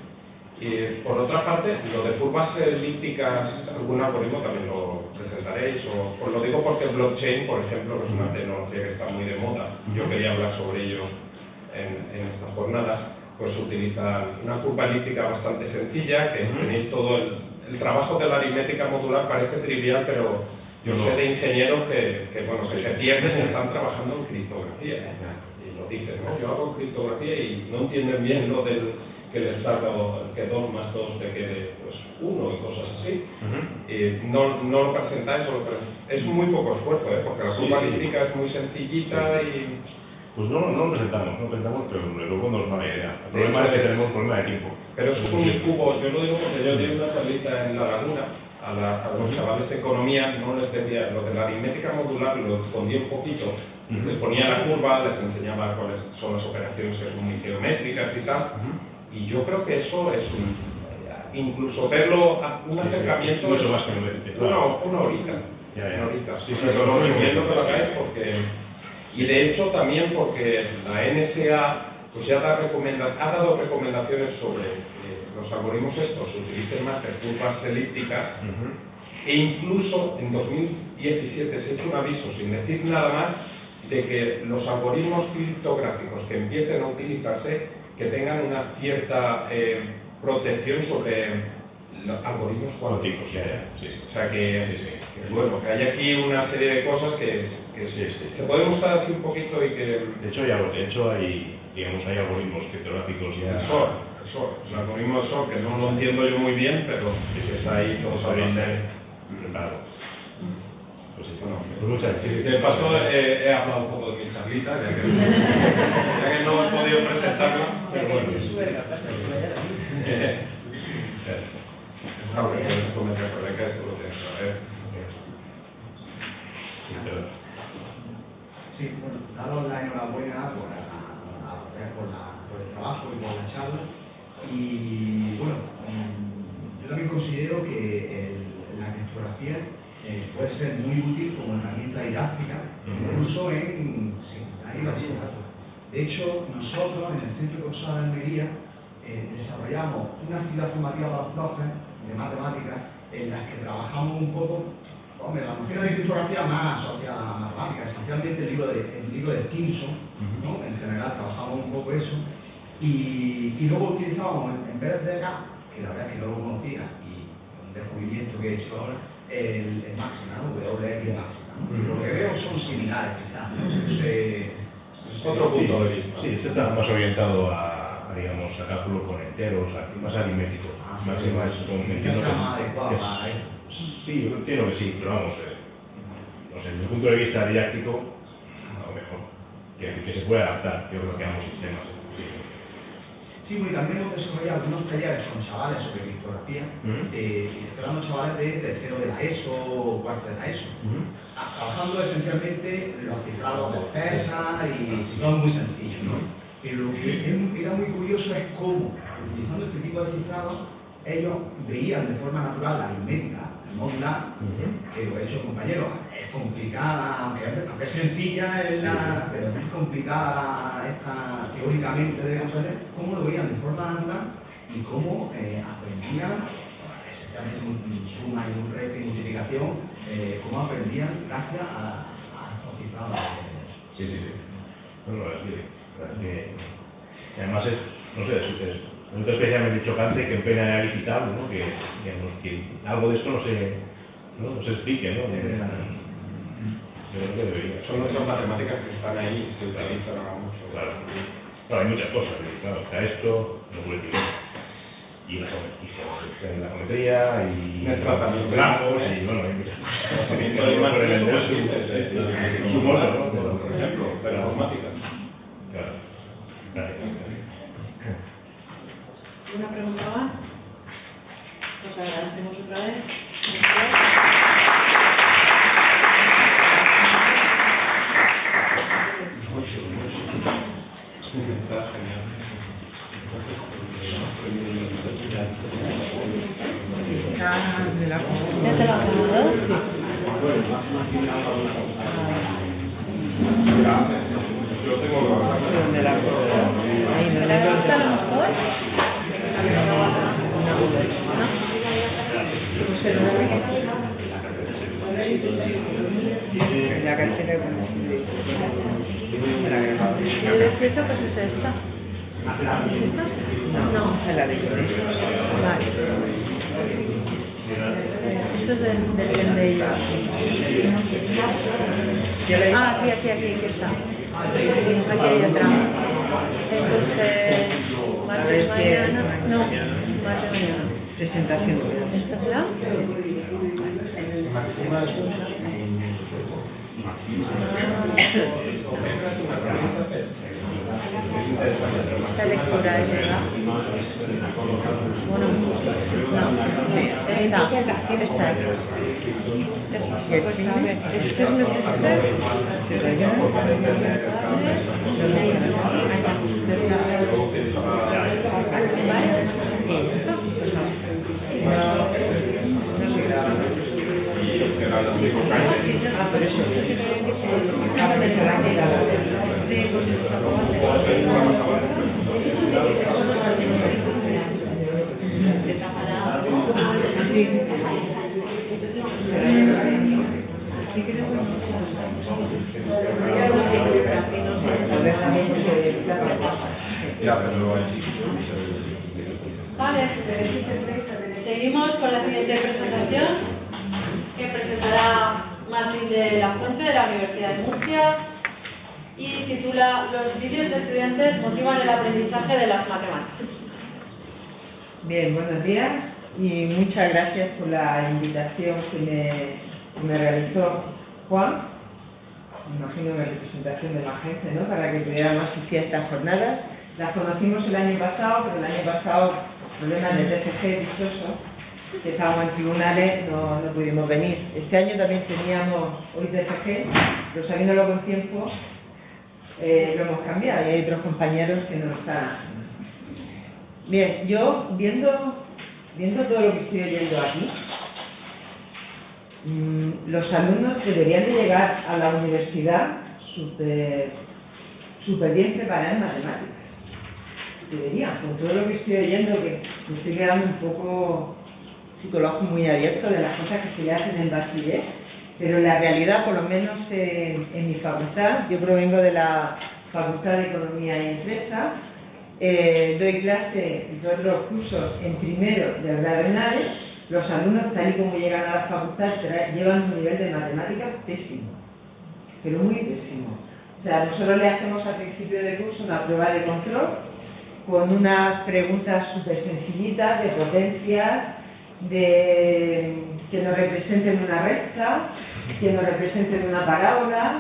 Y por otra parte, lo de curvas elípticas, algún algoritmo también lo presentaréis, o pues lo digo porque el blockchain, por ejemplo, es una tecnología que está muy de moda. Yo quería hablar sobre ello en, en estas jornadas. Pues utilizan una curva elíptica bastante sencilla, que tenéis todo el, el trabajo de la aritmética modular parece trivial, pero yo sé de ingenieros que, que, bueno, que se pierden y están trabajando en criptografía, ¿eh? Y lo dicen, ¿no? Yo hago criptografía y no entienden bien lo del que les saco que dos más dos te quede pues uno y cosas así. Uh-huh. Y no, no lo presentáis, o lo presentáis. Es muy poco esfuerzo, ¿eh? Porque la curva elíptica sí, es muy sencillita sí. y... Pues no, no lo presentamos, no lo presentamos, pero luego nos da la idea. El problema es que tenemos un problema de tiempo. Pero es un cubo, yo lo digo porque yo di una tablita en La Laguna a, la, a los chavales de economía, no les decía, lo de la aritmética modular lo escondí un poquito, uh-huh. Les ponía la curva, les enseñaba cuáles son las operaciones muy geométricas y tal, uh-huh. Y yo creo que eso es un, incluso verlo, un acercamiento, sí, sí, mucho más que no una, una horita, ya, ya. una horita, sí, sí, pero lo recomiendo que lo hagáis porque, y de hecho también porque la N S A pues ya da recomenda, ha dado recomendaciones sobre eh, los algoritmos estos, utilicen más de curvas elípticas, uh-huh. E incluso en dos mil diecisiete se hizo un aviso, sin decir nada más, de que los algoritmos criptográficos que empiecen a utilizarse que tengan una cierta eh, protección sobre los algoritmos cuánticos. Ya, ya, sí. O sea que, sí, sí. que, bueno, que hay aquí una serie de cosas que, que que Sí, sí. se puede usar así un poquito y que... De hecho, hay, algo- de hecho hay, digamos, hay algoritmos criptográficos ya... El S O R, el S O R, el algoritmo de S O R, que no lo entiendo yo muy bien, pero que está ahí todos hablando. Claro. Pues sí, Bueno, pues muchas gracias. de paso eh, he hablado un poco de mi charlita, ya que, ya que no he podido presentarla, pero bueno. Ah, bueno, esto me recuerda que esto lo tienes que saber. Sí, bueno, daros la enhorabuena por, la, por, la, por el trabajo y por la charla. Y bueno, yo también considero que el, la criptografía eh, puede ser muy útil como herramienta didáctica, incluso en secundaria y bachillerato. De hecho, nosotros en el Centro de Profesores de Almería eh, desarrollamos una actividad formativa para los profes de matemáticas en las que trabajamos un poco. Hombre, la noción de criptografía más asociada a la matemática, esencialmente el libro de, el libro de Stimson, ¿no? En general trabajamos un poco eso, y, y luego utilizábamos, en, en vez de acá, que la verdad es que no lo conocía, y un descubrimiento que he hecho ahora, el, el máxima, ¿no? W X máxima, ¿no? Y lo que veo son similares, quizás, ¿no? Entonces, Otro punto de vista. Sí, este está más orientado a, a, digamos, a cálculo con enteros, a, más aritmético. Ah, Máxima es como sí, entiendo que más es- adecuado es- para eso. Sí, yo entiendo que sí, pero vamos, eh, no sé, desde el punto de vista didáctico, a lo mejor, que, que se puede adaptar, yo creo que a ambos sistemas. Sí. Sí, pues también hemos desarrollado algunos talleres con chavales sobre criptografía, Ujú. eh, y estoy hablando de chavales de tercero de la ESO o cuarto de la ESO, Ujú. ah, trabajando esencialmente los cifrados de CESA y cifrados muy sencillos, ¿no? Pero lo que es- era muy curioso es cómo, utilizando este tipo de cifrados, ellos veían de forma natural la aritmética modular, Ujú. que lo he hecho compañeros, es complicada, aunque es, aunque es sencilla, es la, pero es complicada esta teóricamente de comprender, cómo lo veían de forma natural y cómo eh, aprendían, esencialmente un suma y un resto y multiplicación, eh, cómo aprendían gracias a, a estos cifrados. Sí, sí, sí. Bueno, es que, es que- y además es, no sé, es, es un momento especialmente chocante que en plena era digital, ¿no? Que, digamos, que algo de esto no se, ¿no? No se explique, ¿no? De- yo creo que debería. Son nuestras matemáticas que están ahí y se utilizan ahora mucho. Claro. Claro, hay muchas cosas, y claro, está esto, no puede decir y la, y se- la geometría y El tratamiento. grafos y bueno, hay muchas cosas. Tratamiento de No puede vender imágenes, su, su su modo, ¿no? por ejemplo, de la informática. Claro. Gracias. ¿Una pregunta más? Pues agradecemos otra vez. Está genial. ¿Ya te lo has tomado? Sí. Yo tengo que bajar. ¿Me la gusta a lo mejor? La cartera ¿Y el escrito pues es esta? ¿Es esta? No. es la de Vale. Esto es del, del del de ellos. Ah, aquí, aquí, aquí, aquí está. Aquí hay otra. Entonces, martes mañana. No, martes mañana. presentación. ¿Esta será? Esta lectura es verdad. Bueno, no. Esta, esta. Pues a ver, esto es necesario. Vale, seguimos con la siguiente presentación que presentará Martín de la Fuente, de la Universidad de Murcia, y titula Los vídeos de estudiantes motivan el aprendizaje de las matemáticas. Bien, buenos días y muchas gracias por la invitación que me, que me realizó Juan, me imagino en representación de la gente, ¿no?, para que pudiéramos asistir a estas jornadas. Las conocimos el año pasado, pero el año pasado, problemas de T F G dichosos, que estábamos en tribunales, no, no pudimos venir. Este año también teníamos hoy T F G, pero sabiéndolo con tiempo, eh, lo hemos cambiado y hay otros compañeros que no lo están. Bien, yo viendo, viendo todo lo que estoy oyendo aquí, mmm, los alumnos deberían de llegar a la universidad súper super bien preparados en matemáticas. Deberían, con todo lo que estoy oyendo, que me estoy quedando un poco psicológico muy abierto de las cosas que se le hacen en bachiller, pero la realidad, por lo menos en, en mi facultad, yo provengo de la Facultad de Economía y Empresa, eh, doy clase, doy los cursos en primero de grado en ADE. Los alumnos, tal y como llegan a la facultad, llevan un nivel de matemáticas pésimo, pero muy pésimo. O sea, nosotros le hacemos al principio de curso una prueba de control con unas preguntas súper sencillitas de potencias, de que nos representen una recta, que nos representen una parábola,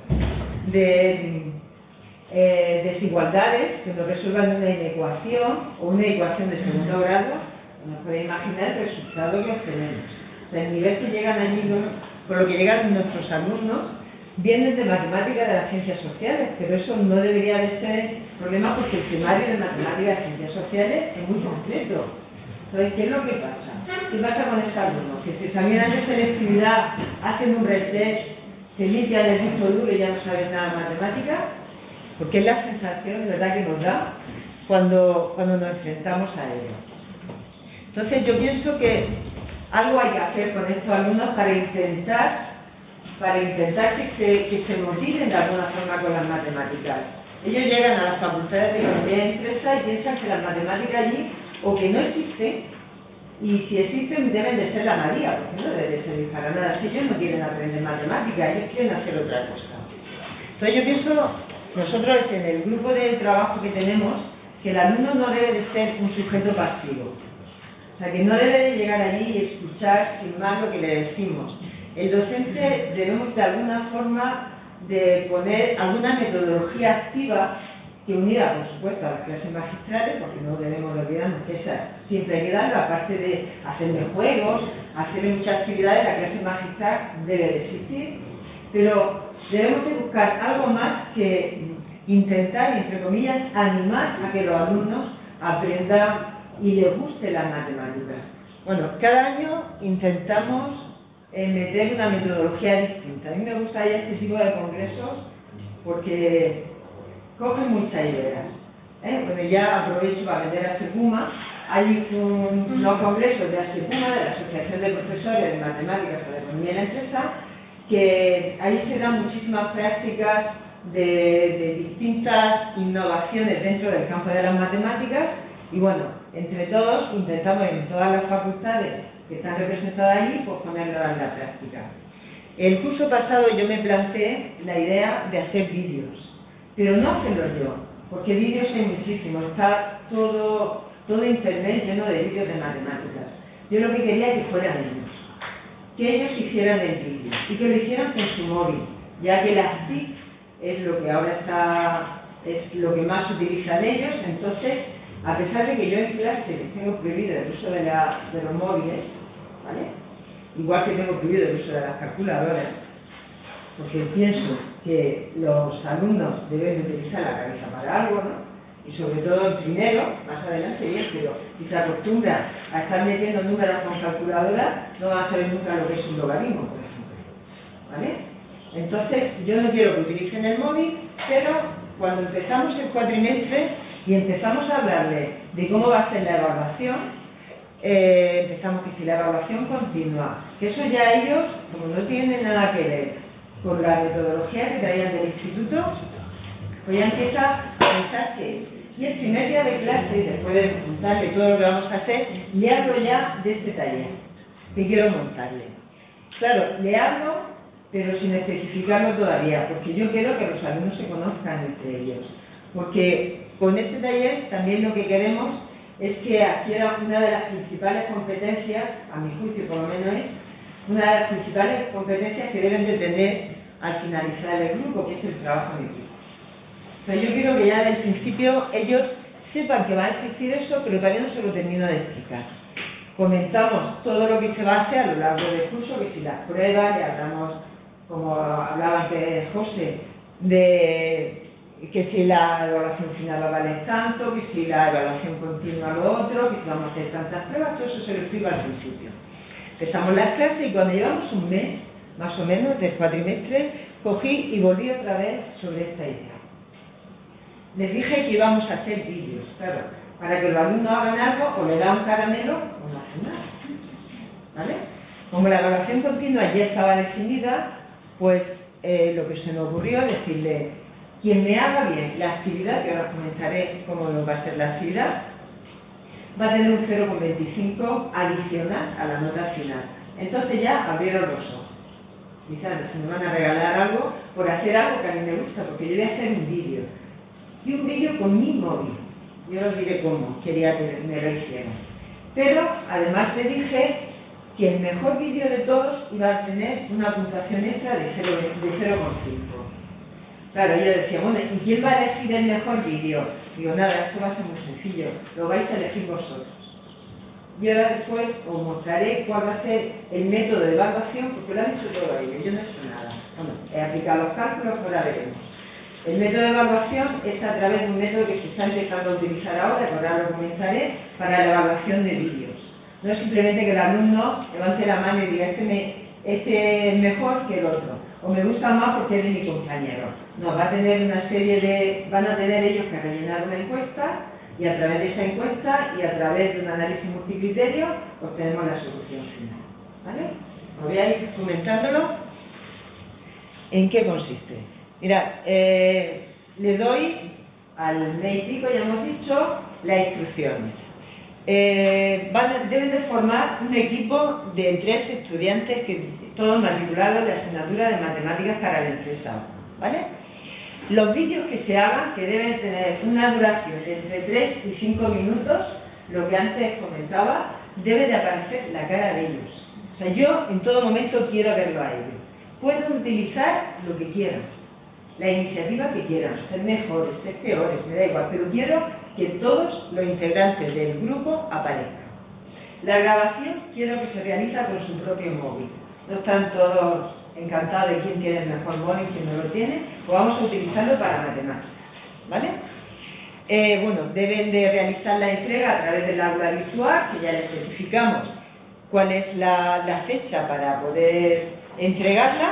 de eh, desigualdades, que nos resuelvan una inecuación o una ecuación de segundo grado. No podéis imaginar el resultado que obtenemos. O sea, el nivel que llegan allí, por lo que llegan nuestros alumnos, vienen de matemáticas de las ciencias sociales, pero eso no debería de ser problema porque el temario de matemáticas de ciencias sociales es muy completo. Entonces, ¿qué es lo que pasa? ¿Qué pasa con esos alumnos? Que si examinan de selectividad, hacen un retest, se limpian el disco duro y ya no saben nada de matemáticas, porque es la sensación, ¿verdad?, que nos da cuando, cuando nos enfrentamos a ello. Entonces, yo pienso que algo hay que hacer con estos alumnos para intentar para intentar que se, que se motiven de alguna forma con las matemáticas. Ellos llegan a las facultades de Economía y Empresa y piensan que las matemáticas allí o que no existen, y si existen deben de ser la María, porque no deben de ser para nada. Si ellos no quieren aprender matemáticas, ellos quieren hacer otra cosa. Entonces yo pienso, nosotros en el grupo de trabajo que tenemos, que el alumno no debe de ser un sujeto pasivo. O sea, que no debe de llegar allí y escuchar sin más lo que le decimos. El docente debemos de alguna forma de poner alguna metodología activa que unida, por supuesto, a las clases magistrales, porque no debemos olvidarnos que esa siempre hay que darlo, aparte de hacerle juegos, hacerle muchas actividades, la clase magistral debe de existir, pero debemos de buscar algo más que intentar, entre comillas, animar a que los alumnos aprendan y les guste las matemáticas. Bueno, cada año intentamos eh, meter una metodología distinta. A mí me gusta ya este tipo de congresos porque cogen muchas ideas. ¿eh? Bueno, ya aprovecho para vender a Secuma. Hay un, unos congresos de Secuma, de la Asociación de Profesores de Matemáticas para la Economía y la Empresa, que ahí se dan muchísimas prácticas de, de distintas innovaciones dentro del campo de las matemáticas. Y bueno, entre todos intentamos en todas las facultades que están representadas allí, pues ponerlo en la práctica. El curso pasado yo me planteé la idea de hacer vídeos, pero no hacerlo yo, porque vídeos hay muchísimos, está todo, todo internet lleno de vídeos de matemáticas. Yo lo que quería es que fueran ellos, que ellos hicieran el vídeo y que lo hicieran con su móvil, ya que las T I C es lo que ahora está, es lo que más utilizan ellos. Entonces, a pesar de que yo en clase tengo prohibido el uso de, la, de los móviles, ¿vale?, igual que tengo prohibido el uso de las calculadoras, porque pienso que los alumnos deben utilizar la cabeza para algo, ¿no? Y sobre todo el primero, más adelante bien, pero si se acostumbra a estar metiendo números con calculadora, no van a saber nunca lo que es un logaritmo, por ejemplo, ¿vale? Entonces, yo no quiero que utilicen el móvil, pero cuando empezamos el cuatrimestre y empezamos a hablarle de cómo va a ser la evaluación, eh, empezamos que si la evaluación continua, que eso ya ellos, como no tienen nada que ver con la metodología que traían del instituto, pues ya empieza a pensar que y el primer día de clase, después de contarle todo lo que vamos a hacer, le hablo ya de este taller que quiero montarle. Claro, le hablo, pero sin especificarlo todavía, porque yo quiero que los alumnos se conozcan entre ellos. Porque con este taller también lo que queremos es que adquiera una de las principales competencias, a mi juicio por lo menos es, una de las principales competencias que deben de tener al finalizar el grupo, que es el trabajo en equipo. O sea, yo quiero que ya desde el principio ellos sepan que va a existir eso, pero todavía no se lo termino de explicar. Comentamos todo lo que se va a hacer a lo largo del curso, que si las pruebas, ya hablamos, como hablaba antes José, de que si la evaluación final va a valer tanto, que si la evaluación continua lo otro, que si vamos a hacer tantas pruebas, todo eso se lo explico al principio. Empezamos las clases y cuando llevamos un mes, más o menos, del cuatrimestre, cogí y volví otra vez sobre esta idea. Les dije que íbamos a hacer vídeos, claro, para que los alumnos hagan algo, o le dan un caramelo o no hacen nada. ¿Vale? Como la evaluación continua ya estaba definida, pues eh, lo que se me ocurrió es decirle, quien me haga bien la actividad, que ahora comentaré cómo va a ser la actividad, va a tener un cero coma veinticinco adicional a la nota final. Entonces ya abrieron los ojos. Quizás se me van a regalar algo por hacer algo que a mí me gusta, porque yo voy a hacer un vídeo. Y un vídeo con mi móvil. Yo os diré cómo quería que me lo hicieran. Pero además te dije que el mejor vídeo de todos iba a tener una puntuación extra de cero coma cinco. Claro, yo decía, bueno, ¿y quién va a elegir el mejor vídeo? Digo, nada, esto va a ser muy sencillo, lo vais a elegir vosotros. Y ahora después os mostraré cuál va a ser el método de evaluación, porque lo han dicho todo ellos, yo no he hecho nada. Bueno, he aplicado los cálculos, ahora veremos. El método de evaluación es a través de un método que se está empezando a utilizar ahora, que ahora lo comentaré, para la evaluación de vídeos. No es simplemente que el alumno levante la mano y diga, este, me, este es mejor que el otro, o me gusta más porque es de mi compañero. No, va a tener una serie de, van a tener ellos que rellenar una encuesta, y a través de esa encuesta y a través de un análisis multicriterio obtenemos la solución final. ¿Vale? Os voy a ir comentándolo. ¿En qué consiste? Mirad, eh, le doy al mes y pico, ya hemos dicho, las instrucciones. Eh, van, deben de formar un equipo de tres estudiantes, que todos matriculados de asignatura de matemáticas para la empresa, ¿vale? Los vídeos que se hagan, que deben tener una duración de entre tres y cinco minutos, lo que antes comentaba, debe de aparecer la cara de ellos. O sea, yo en todo momento quiero verlo a ellos. Pueden utilizar lo que quieran, la iniciativa que quieran, ser mejores, ser peores, me da igual, pero quiero que todos los integrantes del grupo aparezcan. La grabación quiero que se realiza con su propio móvil. No están todos encantados de quién tiene el mejor móvil y quién no lo tiene, pues vamos a utilizarlo para matemáticas, ¿vale? Eh, bueno, deben de realizar la entrega a través del aula virtual, que ya les especificamos cuál es la, la fecha para poder entregarla.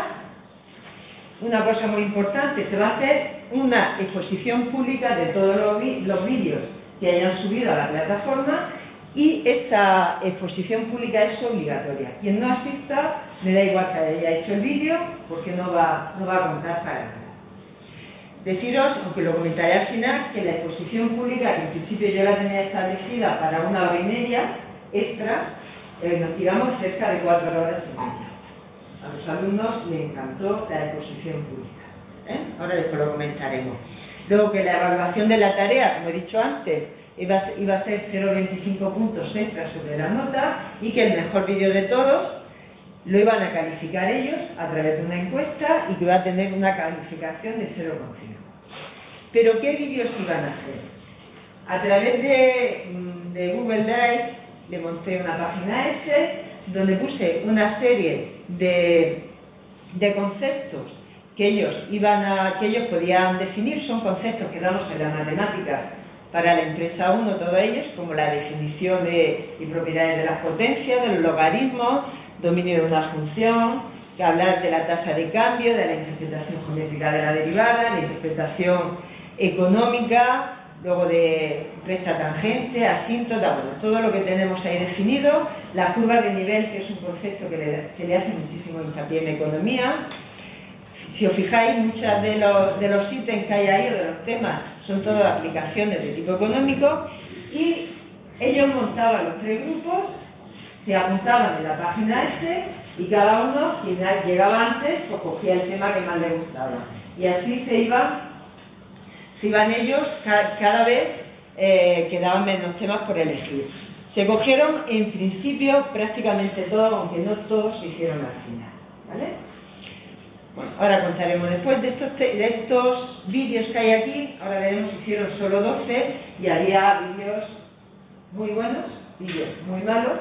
Una cosa muy importante, se va a hacer una exposición pública de todos los, los vídeos que hayan subido a la plataforma, y esta exposición pública es obligatoria. Quien no asista, me da igual que haya hecho el vídeo, porque no va, no va a contar para nada. Deciros, aunque lo comentaré al final, que la exposición pública, que en principio yo la tenía establecida para una hora y media extra, eh, nos tiramos cerca de cuatro horas y media. A los alumnos les encantó la exposición pública. ¿eh? Ahora después lo comentaremos. Luego que la evaluación de la tarea, como he dicho antes, iba a, iba a ser cero coma veinticinco puntos extras sobre la nota, y que el mejor vídeo de todos lo iban a calificar ellos a través de una encuesta, y que iba a tener una calificación de cero coma cinco. Pero ¿qué vídeos iban a hacer? A través de, de Google Drive le monté una página Excel donde puse una serie de, de conceptos que ellos, iban a, que ellos podían definir. Son conceptos que damos en la matemática para la empresa uno, todos ellos, como la definición de, y propiedades de las potencias, de los logaritmos, dominio de una función, que hablar de la tasa de cambio, de la interpretación geométrica de la derivada, la interpretación económica, luego de recta tangente, asíntota, bueno, todo lo que tenemos ahí definido. La curva de nivel, que es un concepto que le, que le hace muchísimo hincapié en economía. Si os fijáis, muchos de los, de los ítems que hay ahí, o de los temas, son todas aplicaciones de tipo económico, y ellos montaban los tres grupos, se apuntaban en la página este, Y cada uno, quien llegaba antes, pues cogía el tema que más le gustaba. Y así se iba, se iban ellos, ca cada vez eh, quedaban menos temas por elegir. Se cogieron en principio prácticamente todos, aunque no todos se hicieron al final, ¿vale? Bueno, ahora contaremos. Después de estos, de estos vídeos que hay aquí, ahora veremos si hicieron solo doce y había vídeos muy buenos, vídeos muy malos,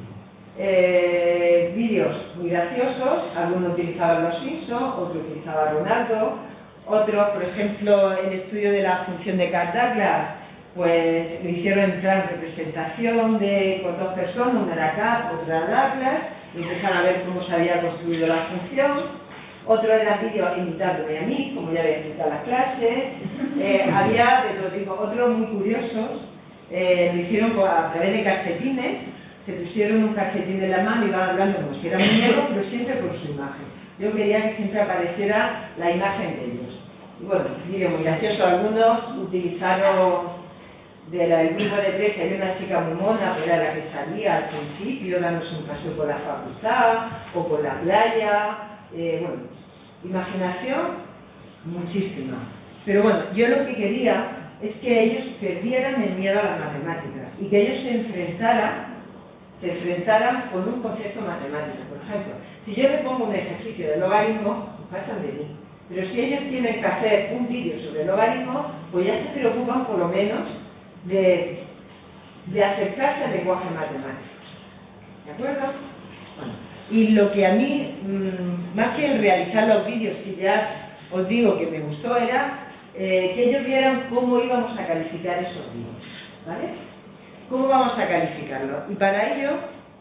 eh, vídeos muy graciosos, algunos utilizaban los Simpsons, otros utilizaban Ronaldo, otros, por ejemplo, el estudio de la función de Carl Douglas, pues lo hicieron en plan representación de, con dos personas, una era Carl, otra Douglas, y empezaron a ver cómo se había construido la función. Otro era vídeo imitándome a mí, como ya había explicado las clases. Eh, había de todo tipo. Otros muy curiosos, eh, lo hicieron a través de calcetines, se pusieron un calcetín en la mano y iban hablando como si eran muñecos, pero siempre con su imagen. Yo quería que siempre apareciera la imagen de ellos. Y bueno, vídeo muy gracioso. Algunos utilizaron del grupo de tres, que había una chica muy mona, que era la que salía al principio, dándose un paseo por la facultad o por la playa. Eh, bueno, imaginación muchísima. Pero bueno, yo lo que quería es que ellos perdieran el miedo a las matemáticas y que ellos se enfrentaran, se enfrentaran con un concepto matemático. Por ejemplo, si yo les pongo un ejercicio de logaritmo, pues pasan de mí. Pero si ellos tienen que hacer un vídeo sobre logaritmo, pues ya se preocupan por lo menos de, de acercarse al lenguaje matemático. ¿De acuerdo? Bueno. Y lo que a mí, mmm, más que el realizar los vídeos, que ya os digo que me gustó, era eh, que ellos vieran cómo íbamos a calificar esos vídeos, ¿vale? ¿Cómo vamos a calificarlos? Y para ello,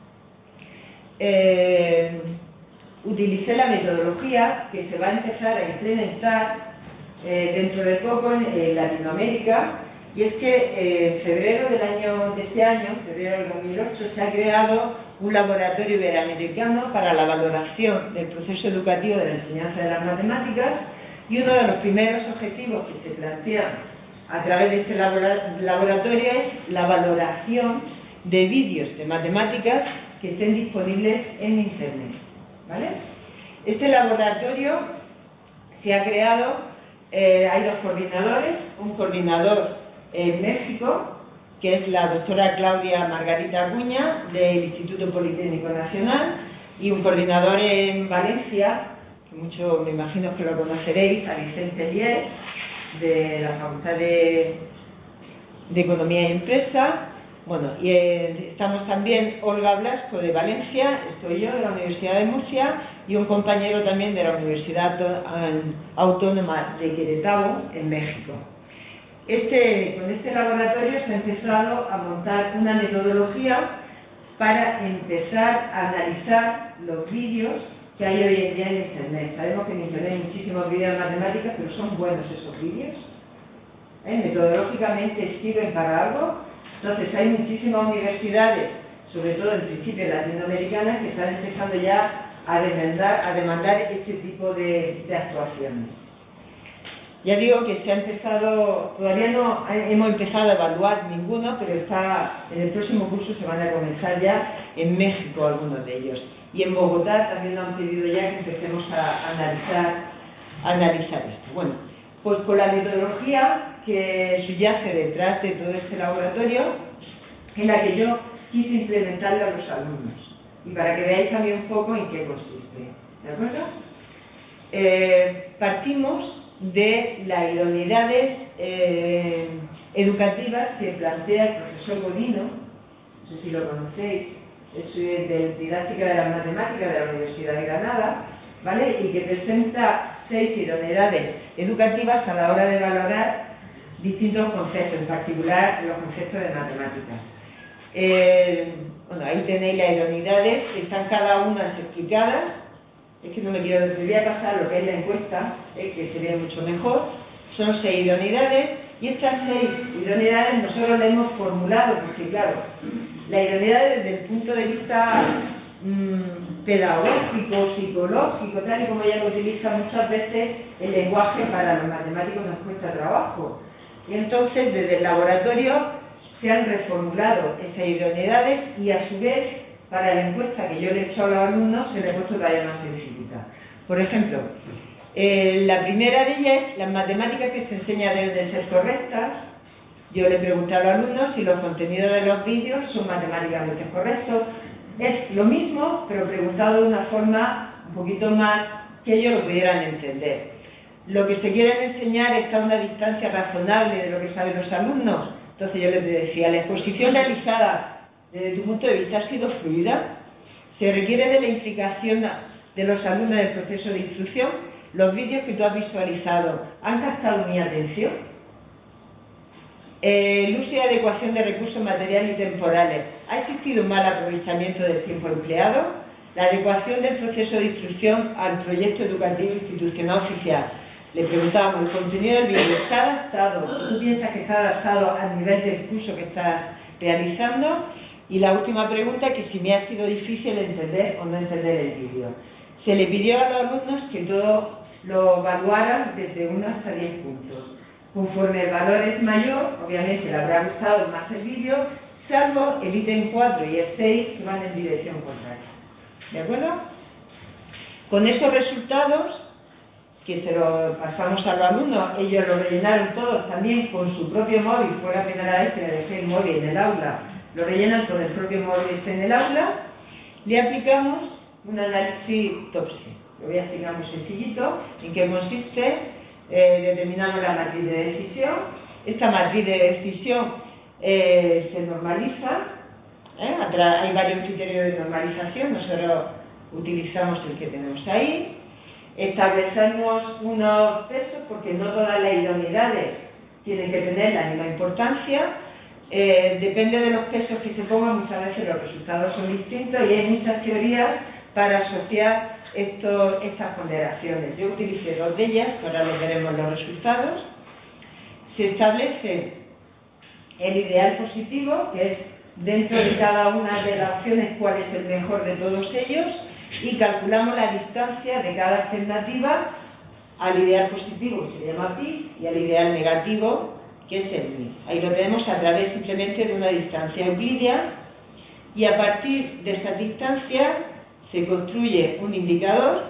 eh, utilicé la metodología que se va a empezar a implementar eh, dentro de poco en, en Latinoamérica, y es que eh, en febrero del año, de este año, febrero del dos mil ocho, se ha creado un laboratorio iberoamericano para la valoración del proceso educativo de la enseñanza de las matemáticas, y uno de los primeros objetivos que se plantean a través de este laboratorio es la valoración de vídeos de matemáticas que estén disponibles en Internet, ¿vale? Este laboratorio se ha creado, eh, hay dos coordinadores, un coordinador en México, que es la doctora Claudia Margarita Acuña, del Instituto Politécnico Nacional, y un coordinador en Valencia, que mucho me imagino que lo conoceréis, a Vicente Lier, de la Facultad de, de Economía y Empresa. Bueno, y eh, estamos también Olga Blasco de Valencia, estoy yo de la Universidad de Murcia, y un compañero también de la Universidad Autónoma de Querétaro, en México. Este, con este laboratorio se ha empezado a montar una metodología para empezar a analizar los vídeos que hay hoy en día en Internet. Sabemos que en Internet hay muchísimos vídeos de matemáticas, pero son buenos esos vídeos. ¿Eh? Metodológicamente sirven para algo. Entonces hay muchísimas universidades, sobre todo en principio latinoamericanas, que están empezando ya a demandar, a demandar este tipo de, de actuaciones. Ya digo que se ha empezado, todavía no hemos empezado a evaluar ninguno, pero está, en el próximo curso se van a comenzar ya en México algunos de ellos. Y en Bogotá también nos han pedido ya que empecemos a analizar, a analizar esto. Bueno, pues con la metodología que subyace detrás de todo este laboratorio, en la que yo quise implementarlo a los alumnos. Y para que veáis también un poco en qué consiste. ¿De acuerdo? Eh, partimos de las idoneidades eh, educativas que plantea el profesor Godino, no sé si lo conocéis, es de Didáctica de las Matemáticas de la Universidad de Granada, ¿vale? Y que presenta seis idoneidades educativas a la hora de valorar distintos conceptos, en particular los conceptos de matemáticas. Eh, bueno, ahí tenéis las idoneidades, que están cada una explicadas. Es que no me quiero decir, voy a pasar lo que es la encuesta, eh, que sería mucho mejor. Son seis idoneidades, y estas seis idoneidades nosotros las hemos formulado, porque claro, la idoneidad desde el punto de vista mmm, pedagógico, psicológico, tal y como ella lo utiliza muchas veces, el lenguaje para los matemáticos nos cuesta trabajo. Y entonces desde el laboratorio se han reformulado esas idoneidades y a su vez para la encuesta que yo le he hecho a los alumnos, se le he puesto todavía más sencillita. Por ejemplo, eh, la primera de ellas es las matemáticas que se enseñan deben de ser correctas. Yo le pregunté a los alumnos si los contenidos de los vídeos son matemáticamente correctos. Es lo mismo, pero preguntado de una forma un poquito más que ellos lo pudieran entender. Lo que se quieren enseñar está a una distancia razonable de lo que saben los alumnos. Entonces yo les decía, la exposición realizada desde tu punto de vista ha sido fluida, se requiere de la implicación de los alumnos en el proceso de instrucción, los vídeos que tú has visualizado han captado mi atención, eh, el uso y adecuación de recursos materiales y temporales, ha existido un mal aprovechamiento del tiempo empleado, la adecuación del proceso de instrucción al proyecto educativo institucional oficial. Le preguntábamos, ¿el contenido del vídeo está adaptado? ¿Tú piensas que está adaptado al nivel del curso que estás realizando? Y la última pregunta, que si me ha sido difícil entender o no entender el vídeo. Se le pidió a los alumnos que todo lo evaluaran desde uno hasta diez puntos. Conforme el valor es mayor, obviamente le habrá gustado más el vídeo, salvo el ítem cuatro y el seis que van en dirección contraria. ¿De acuerdo? Con estos resultados, que se lo pasamos a los alumnos, ellos lo rellenaron todos también con su propio móvil, fue la primera vez que le dejé el móvil en el aula, lo rellenan con el propio móvil en el aula, le aplicamos un análisis TOPSI. Lo voy a explicar muy sencillito, en qué consiste. Eh, determinamos la matriz de decisión, esta matriz de decisión eh, se normaliza, ¿eh? Hay varios criterios de normalización, nosotros utilizamos el que tenemos ahí. Establecemos unos pesos, porque no todas las idoneidades tienen que tener la misma importancia. Eh, depende de los pesos que se pongan, muchas veces los resultados son distintos y hay muchas teorías para asociar estos, estas ponderaciones. Yo utilicé dos de ellas, ahora les veremos los resultados. Se establece el ideal positivo, que es dentro de cada una de las opciones cuál es el mejor de todos ellos, y calculamos la distancia de cada alternativa al ideal positivo, que se llama pi, y al ideal negativo, que es el mi. Ahí lo tenemos a través simplemente de una distancia euclídea, y a partir de esa distancia se construye un indicador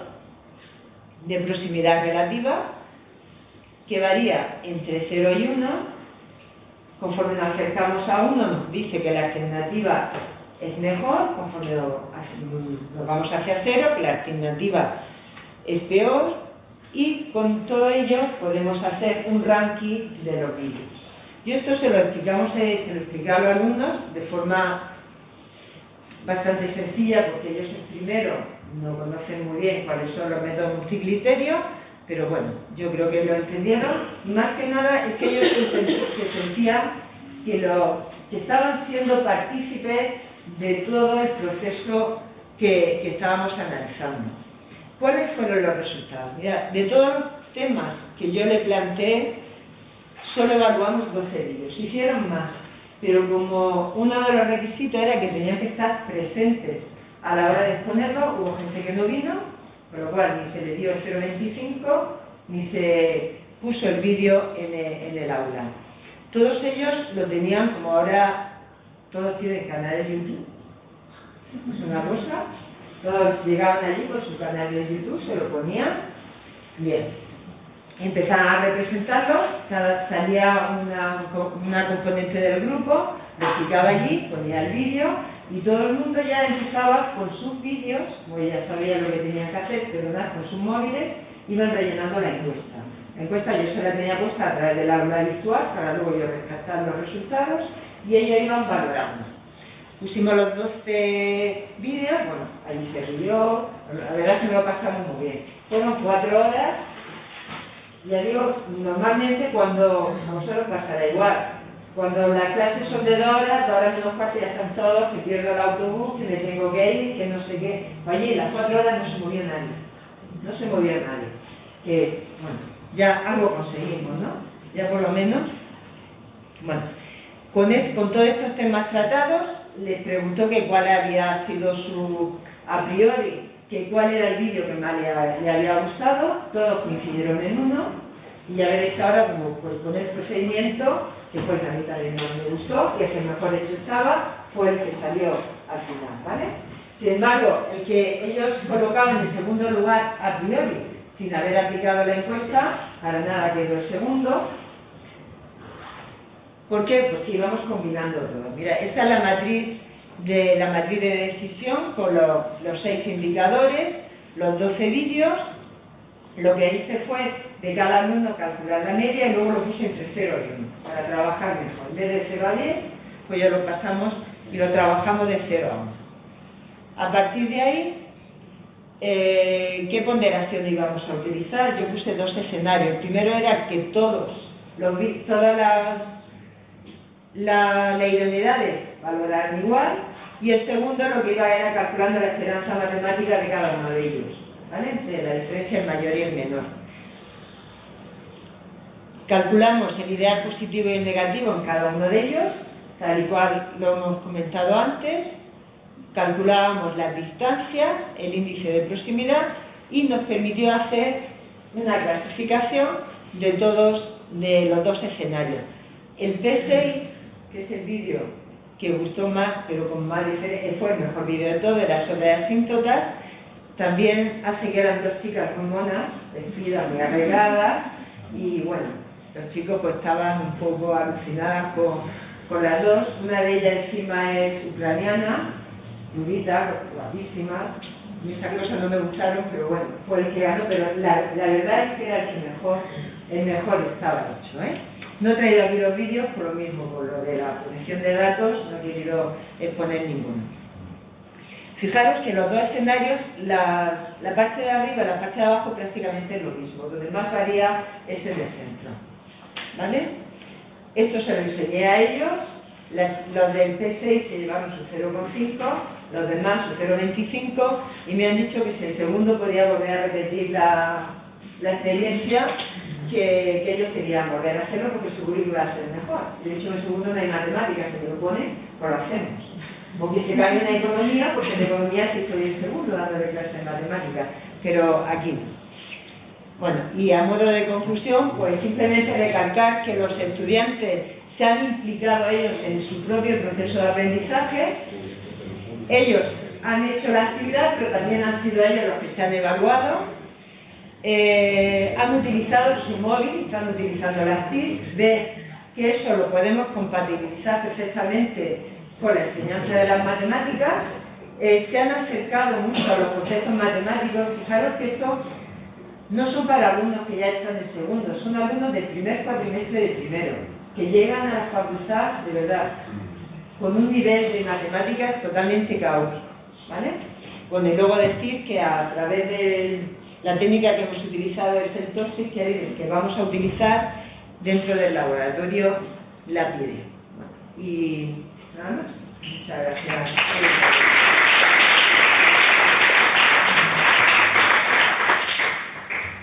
de proximidad relativa que varía entre cero y uno. Conforme nos acercamos a uno nos dice que la alternativa es mejor, conforme nos vamos hacia cero, que la alternativa es peor, y con todo ello podemos hacer un ranking de los vídeos. Y esto se lo explicamos, se lo explicamos a los alumnos de forma bastante sencilla, porque ellos primero no conocen muy bien cuáles son los métodos multicriterios, pero bueno, yo creo que lo entendieron, y más que nada es que ellos se sentían que, lo, que estaban siendo partícipes de todo el proceso que, que estábamos analizando. ¿Cuáles fueron los resultados? Mira, de todos los temas que yo le planteé, solo evaluamos doce vídeos. Se hicieron más, pero como uno de los requisitos era que tenían que estar presentes a la hora de exponerlo, hubo gente que no vino, con lo cual ni se le dio el cero coma veinticinco, ni se puso el vídeo en el, en el aula. Todos ellos lo tenían, como ahora todos tienen canales de YouTube, es una cosa, todos llegaban allí con su canal de YouTube, se lo ponían, bien, empezaban a representarlo, cada, salía una, una componente del grupo, lo explicaba allí, ponía el vídeo, y todo el mundo ya empezaba con sus vídeos, como ya sabían lo que tenían que hacer, pero nada, con sus móviles, iban rellenando la encuesta. La encuesta yo se la tenía puesta a través del aula virtual, para luego yo rescatar los resultados, y ellos iban valorando. Pusimos los doce vídeos, bueno, ahí se rió, la verdad es que me lo pasamos muy bien. Fueron cuatro horas, ya digo, normalmente cuando a vosotros pasará igual, cuando las clases son de dos horas, dos horas menos cuarto ya están todos, que pierdo el autobús, que me tengo que ir, que no sé qué. Oye, las cuatro horas no se movió nadie, no se movió nadie. Que, bueno, ya algo conseguimos, ¿no? Ya por lo menos, bueno, con, es, con todos estos temas tratados, les preguntó que cuál había sido su, a priori, que cuál era el vídeo que más le, le había gustado, todos coincidieron en uno, y ya veréis ahora como pues, con el procedimiento que fue el que a mí también no me gustó, y el que mejor hecho estaba, fue el que salió al final, ¿vale? Sin embargo, el que ellos colocaban en segundo lugar a priori, sin haber aplicado la encuesta, para nada quedó el segundo. ¿Por qué? Porque íbamos combinando todo. Mira, esta es la matriz de la matriz de decisión con los, los seis indicadores, los doce vídeos. Lo que hice fue de cada alumno calcular la media y luego lo puse entre cero y uno para trabajar mejor. En vez de cero a diez, pues ya lo pasamos y lo trabajamos de cero a uno. A partir de ahí, eh, ¿qué ponderación íbamos a utilizar? Yo puse dos escenarios. El primero era que todos los, todas las, la, las idoneidades valoraran igual, y el segundo lo que iba era calculando la esperanza matemática de cada uno de ellos, ¿vale? Entre la diferencia el mayor y el menor. Calculamos el ideal positivo y el negativo en cada uno de ellos, tal y cual lo hemos comentado antes. Calculábamos las distancias, el índice de proximidad, y nos permitió hacer una clasificación de todos de los dos escenarios. El P seis, que es el vídeo que gustó más, pero con más diferencia, fue el mejor vídeo de todo, era sobre asíntotas. También hace que eran dos chicas muy monas, vestidas, muy arregladas, y bueno, los chicos pues estaban un poco alucinadas con, con las dos. Una de ellas encima es ucraniana, rubita, guapísima, y esas cosas no me gustaron, pero bueno, fue el que ganó, pero la, la verdad es que era el que mejor, el mejor estaba hecho, ¿eh? No he traído aquí los vídeos por lo mismo, por lo de la protección de datos, no he querido exponer ninguno. Fijaros que en los dos escenarios, la, la parte de arriba y la parte de abajo prácticamente es lo mismo, donde más varía es en el centro, ¿vale? Esto se lo enseñé a ellos. Las, los del P seis se llevaron su cero coma cinco, los demás su cero coma veinticinco, y me han dicho que si el segundo podía volver a repetir la, la experiencia, que, que ellos querían volver a hacerlo porque seguro que iba a ser mejor. De hecho, en el segundo no hay matemáticas, se me lo pone, pues lo hacemos. Porque se cae en economía, porque en economía sí estoy en segundo dando de clase en matemáticas, pero aquí no. Bueno, y a modo de conclusión, pues simplemente recalcar que los estudiantes se han implicado ellos en su propio proceso de aprendizaje. Ellos han hecho la actividad, pero también han sido ellos los que se han evaluado. Eh, han utilizado su móvil, están utilizando las T I C, ve que eso lo podemos compatibilizar perfectamente con la enseñanza de las matemáticas. Eh, se han acercado mucho a los conceptos matemáticos. Fijaros que esto no son para alumnos que ya están en segundo, son alumnos del primer cuatrimestre de primero, que llegan a la facultad de verdad con un nivel de matemáticas totalmente caótico, ¿vale? Bueno, y luego decir que a través de la técnica que hemos utilizado es el TOSIC, que, que vamos a utilizar dentro del laboratorio Lapide. Y nada más. Muchas gracias.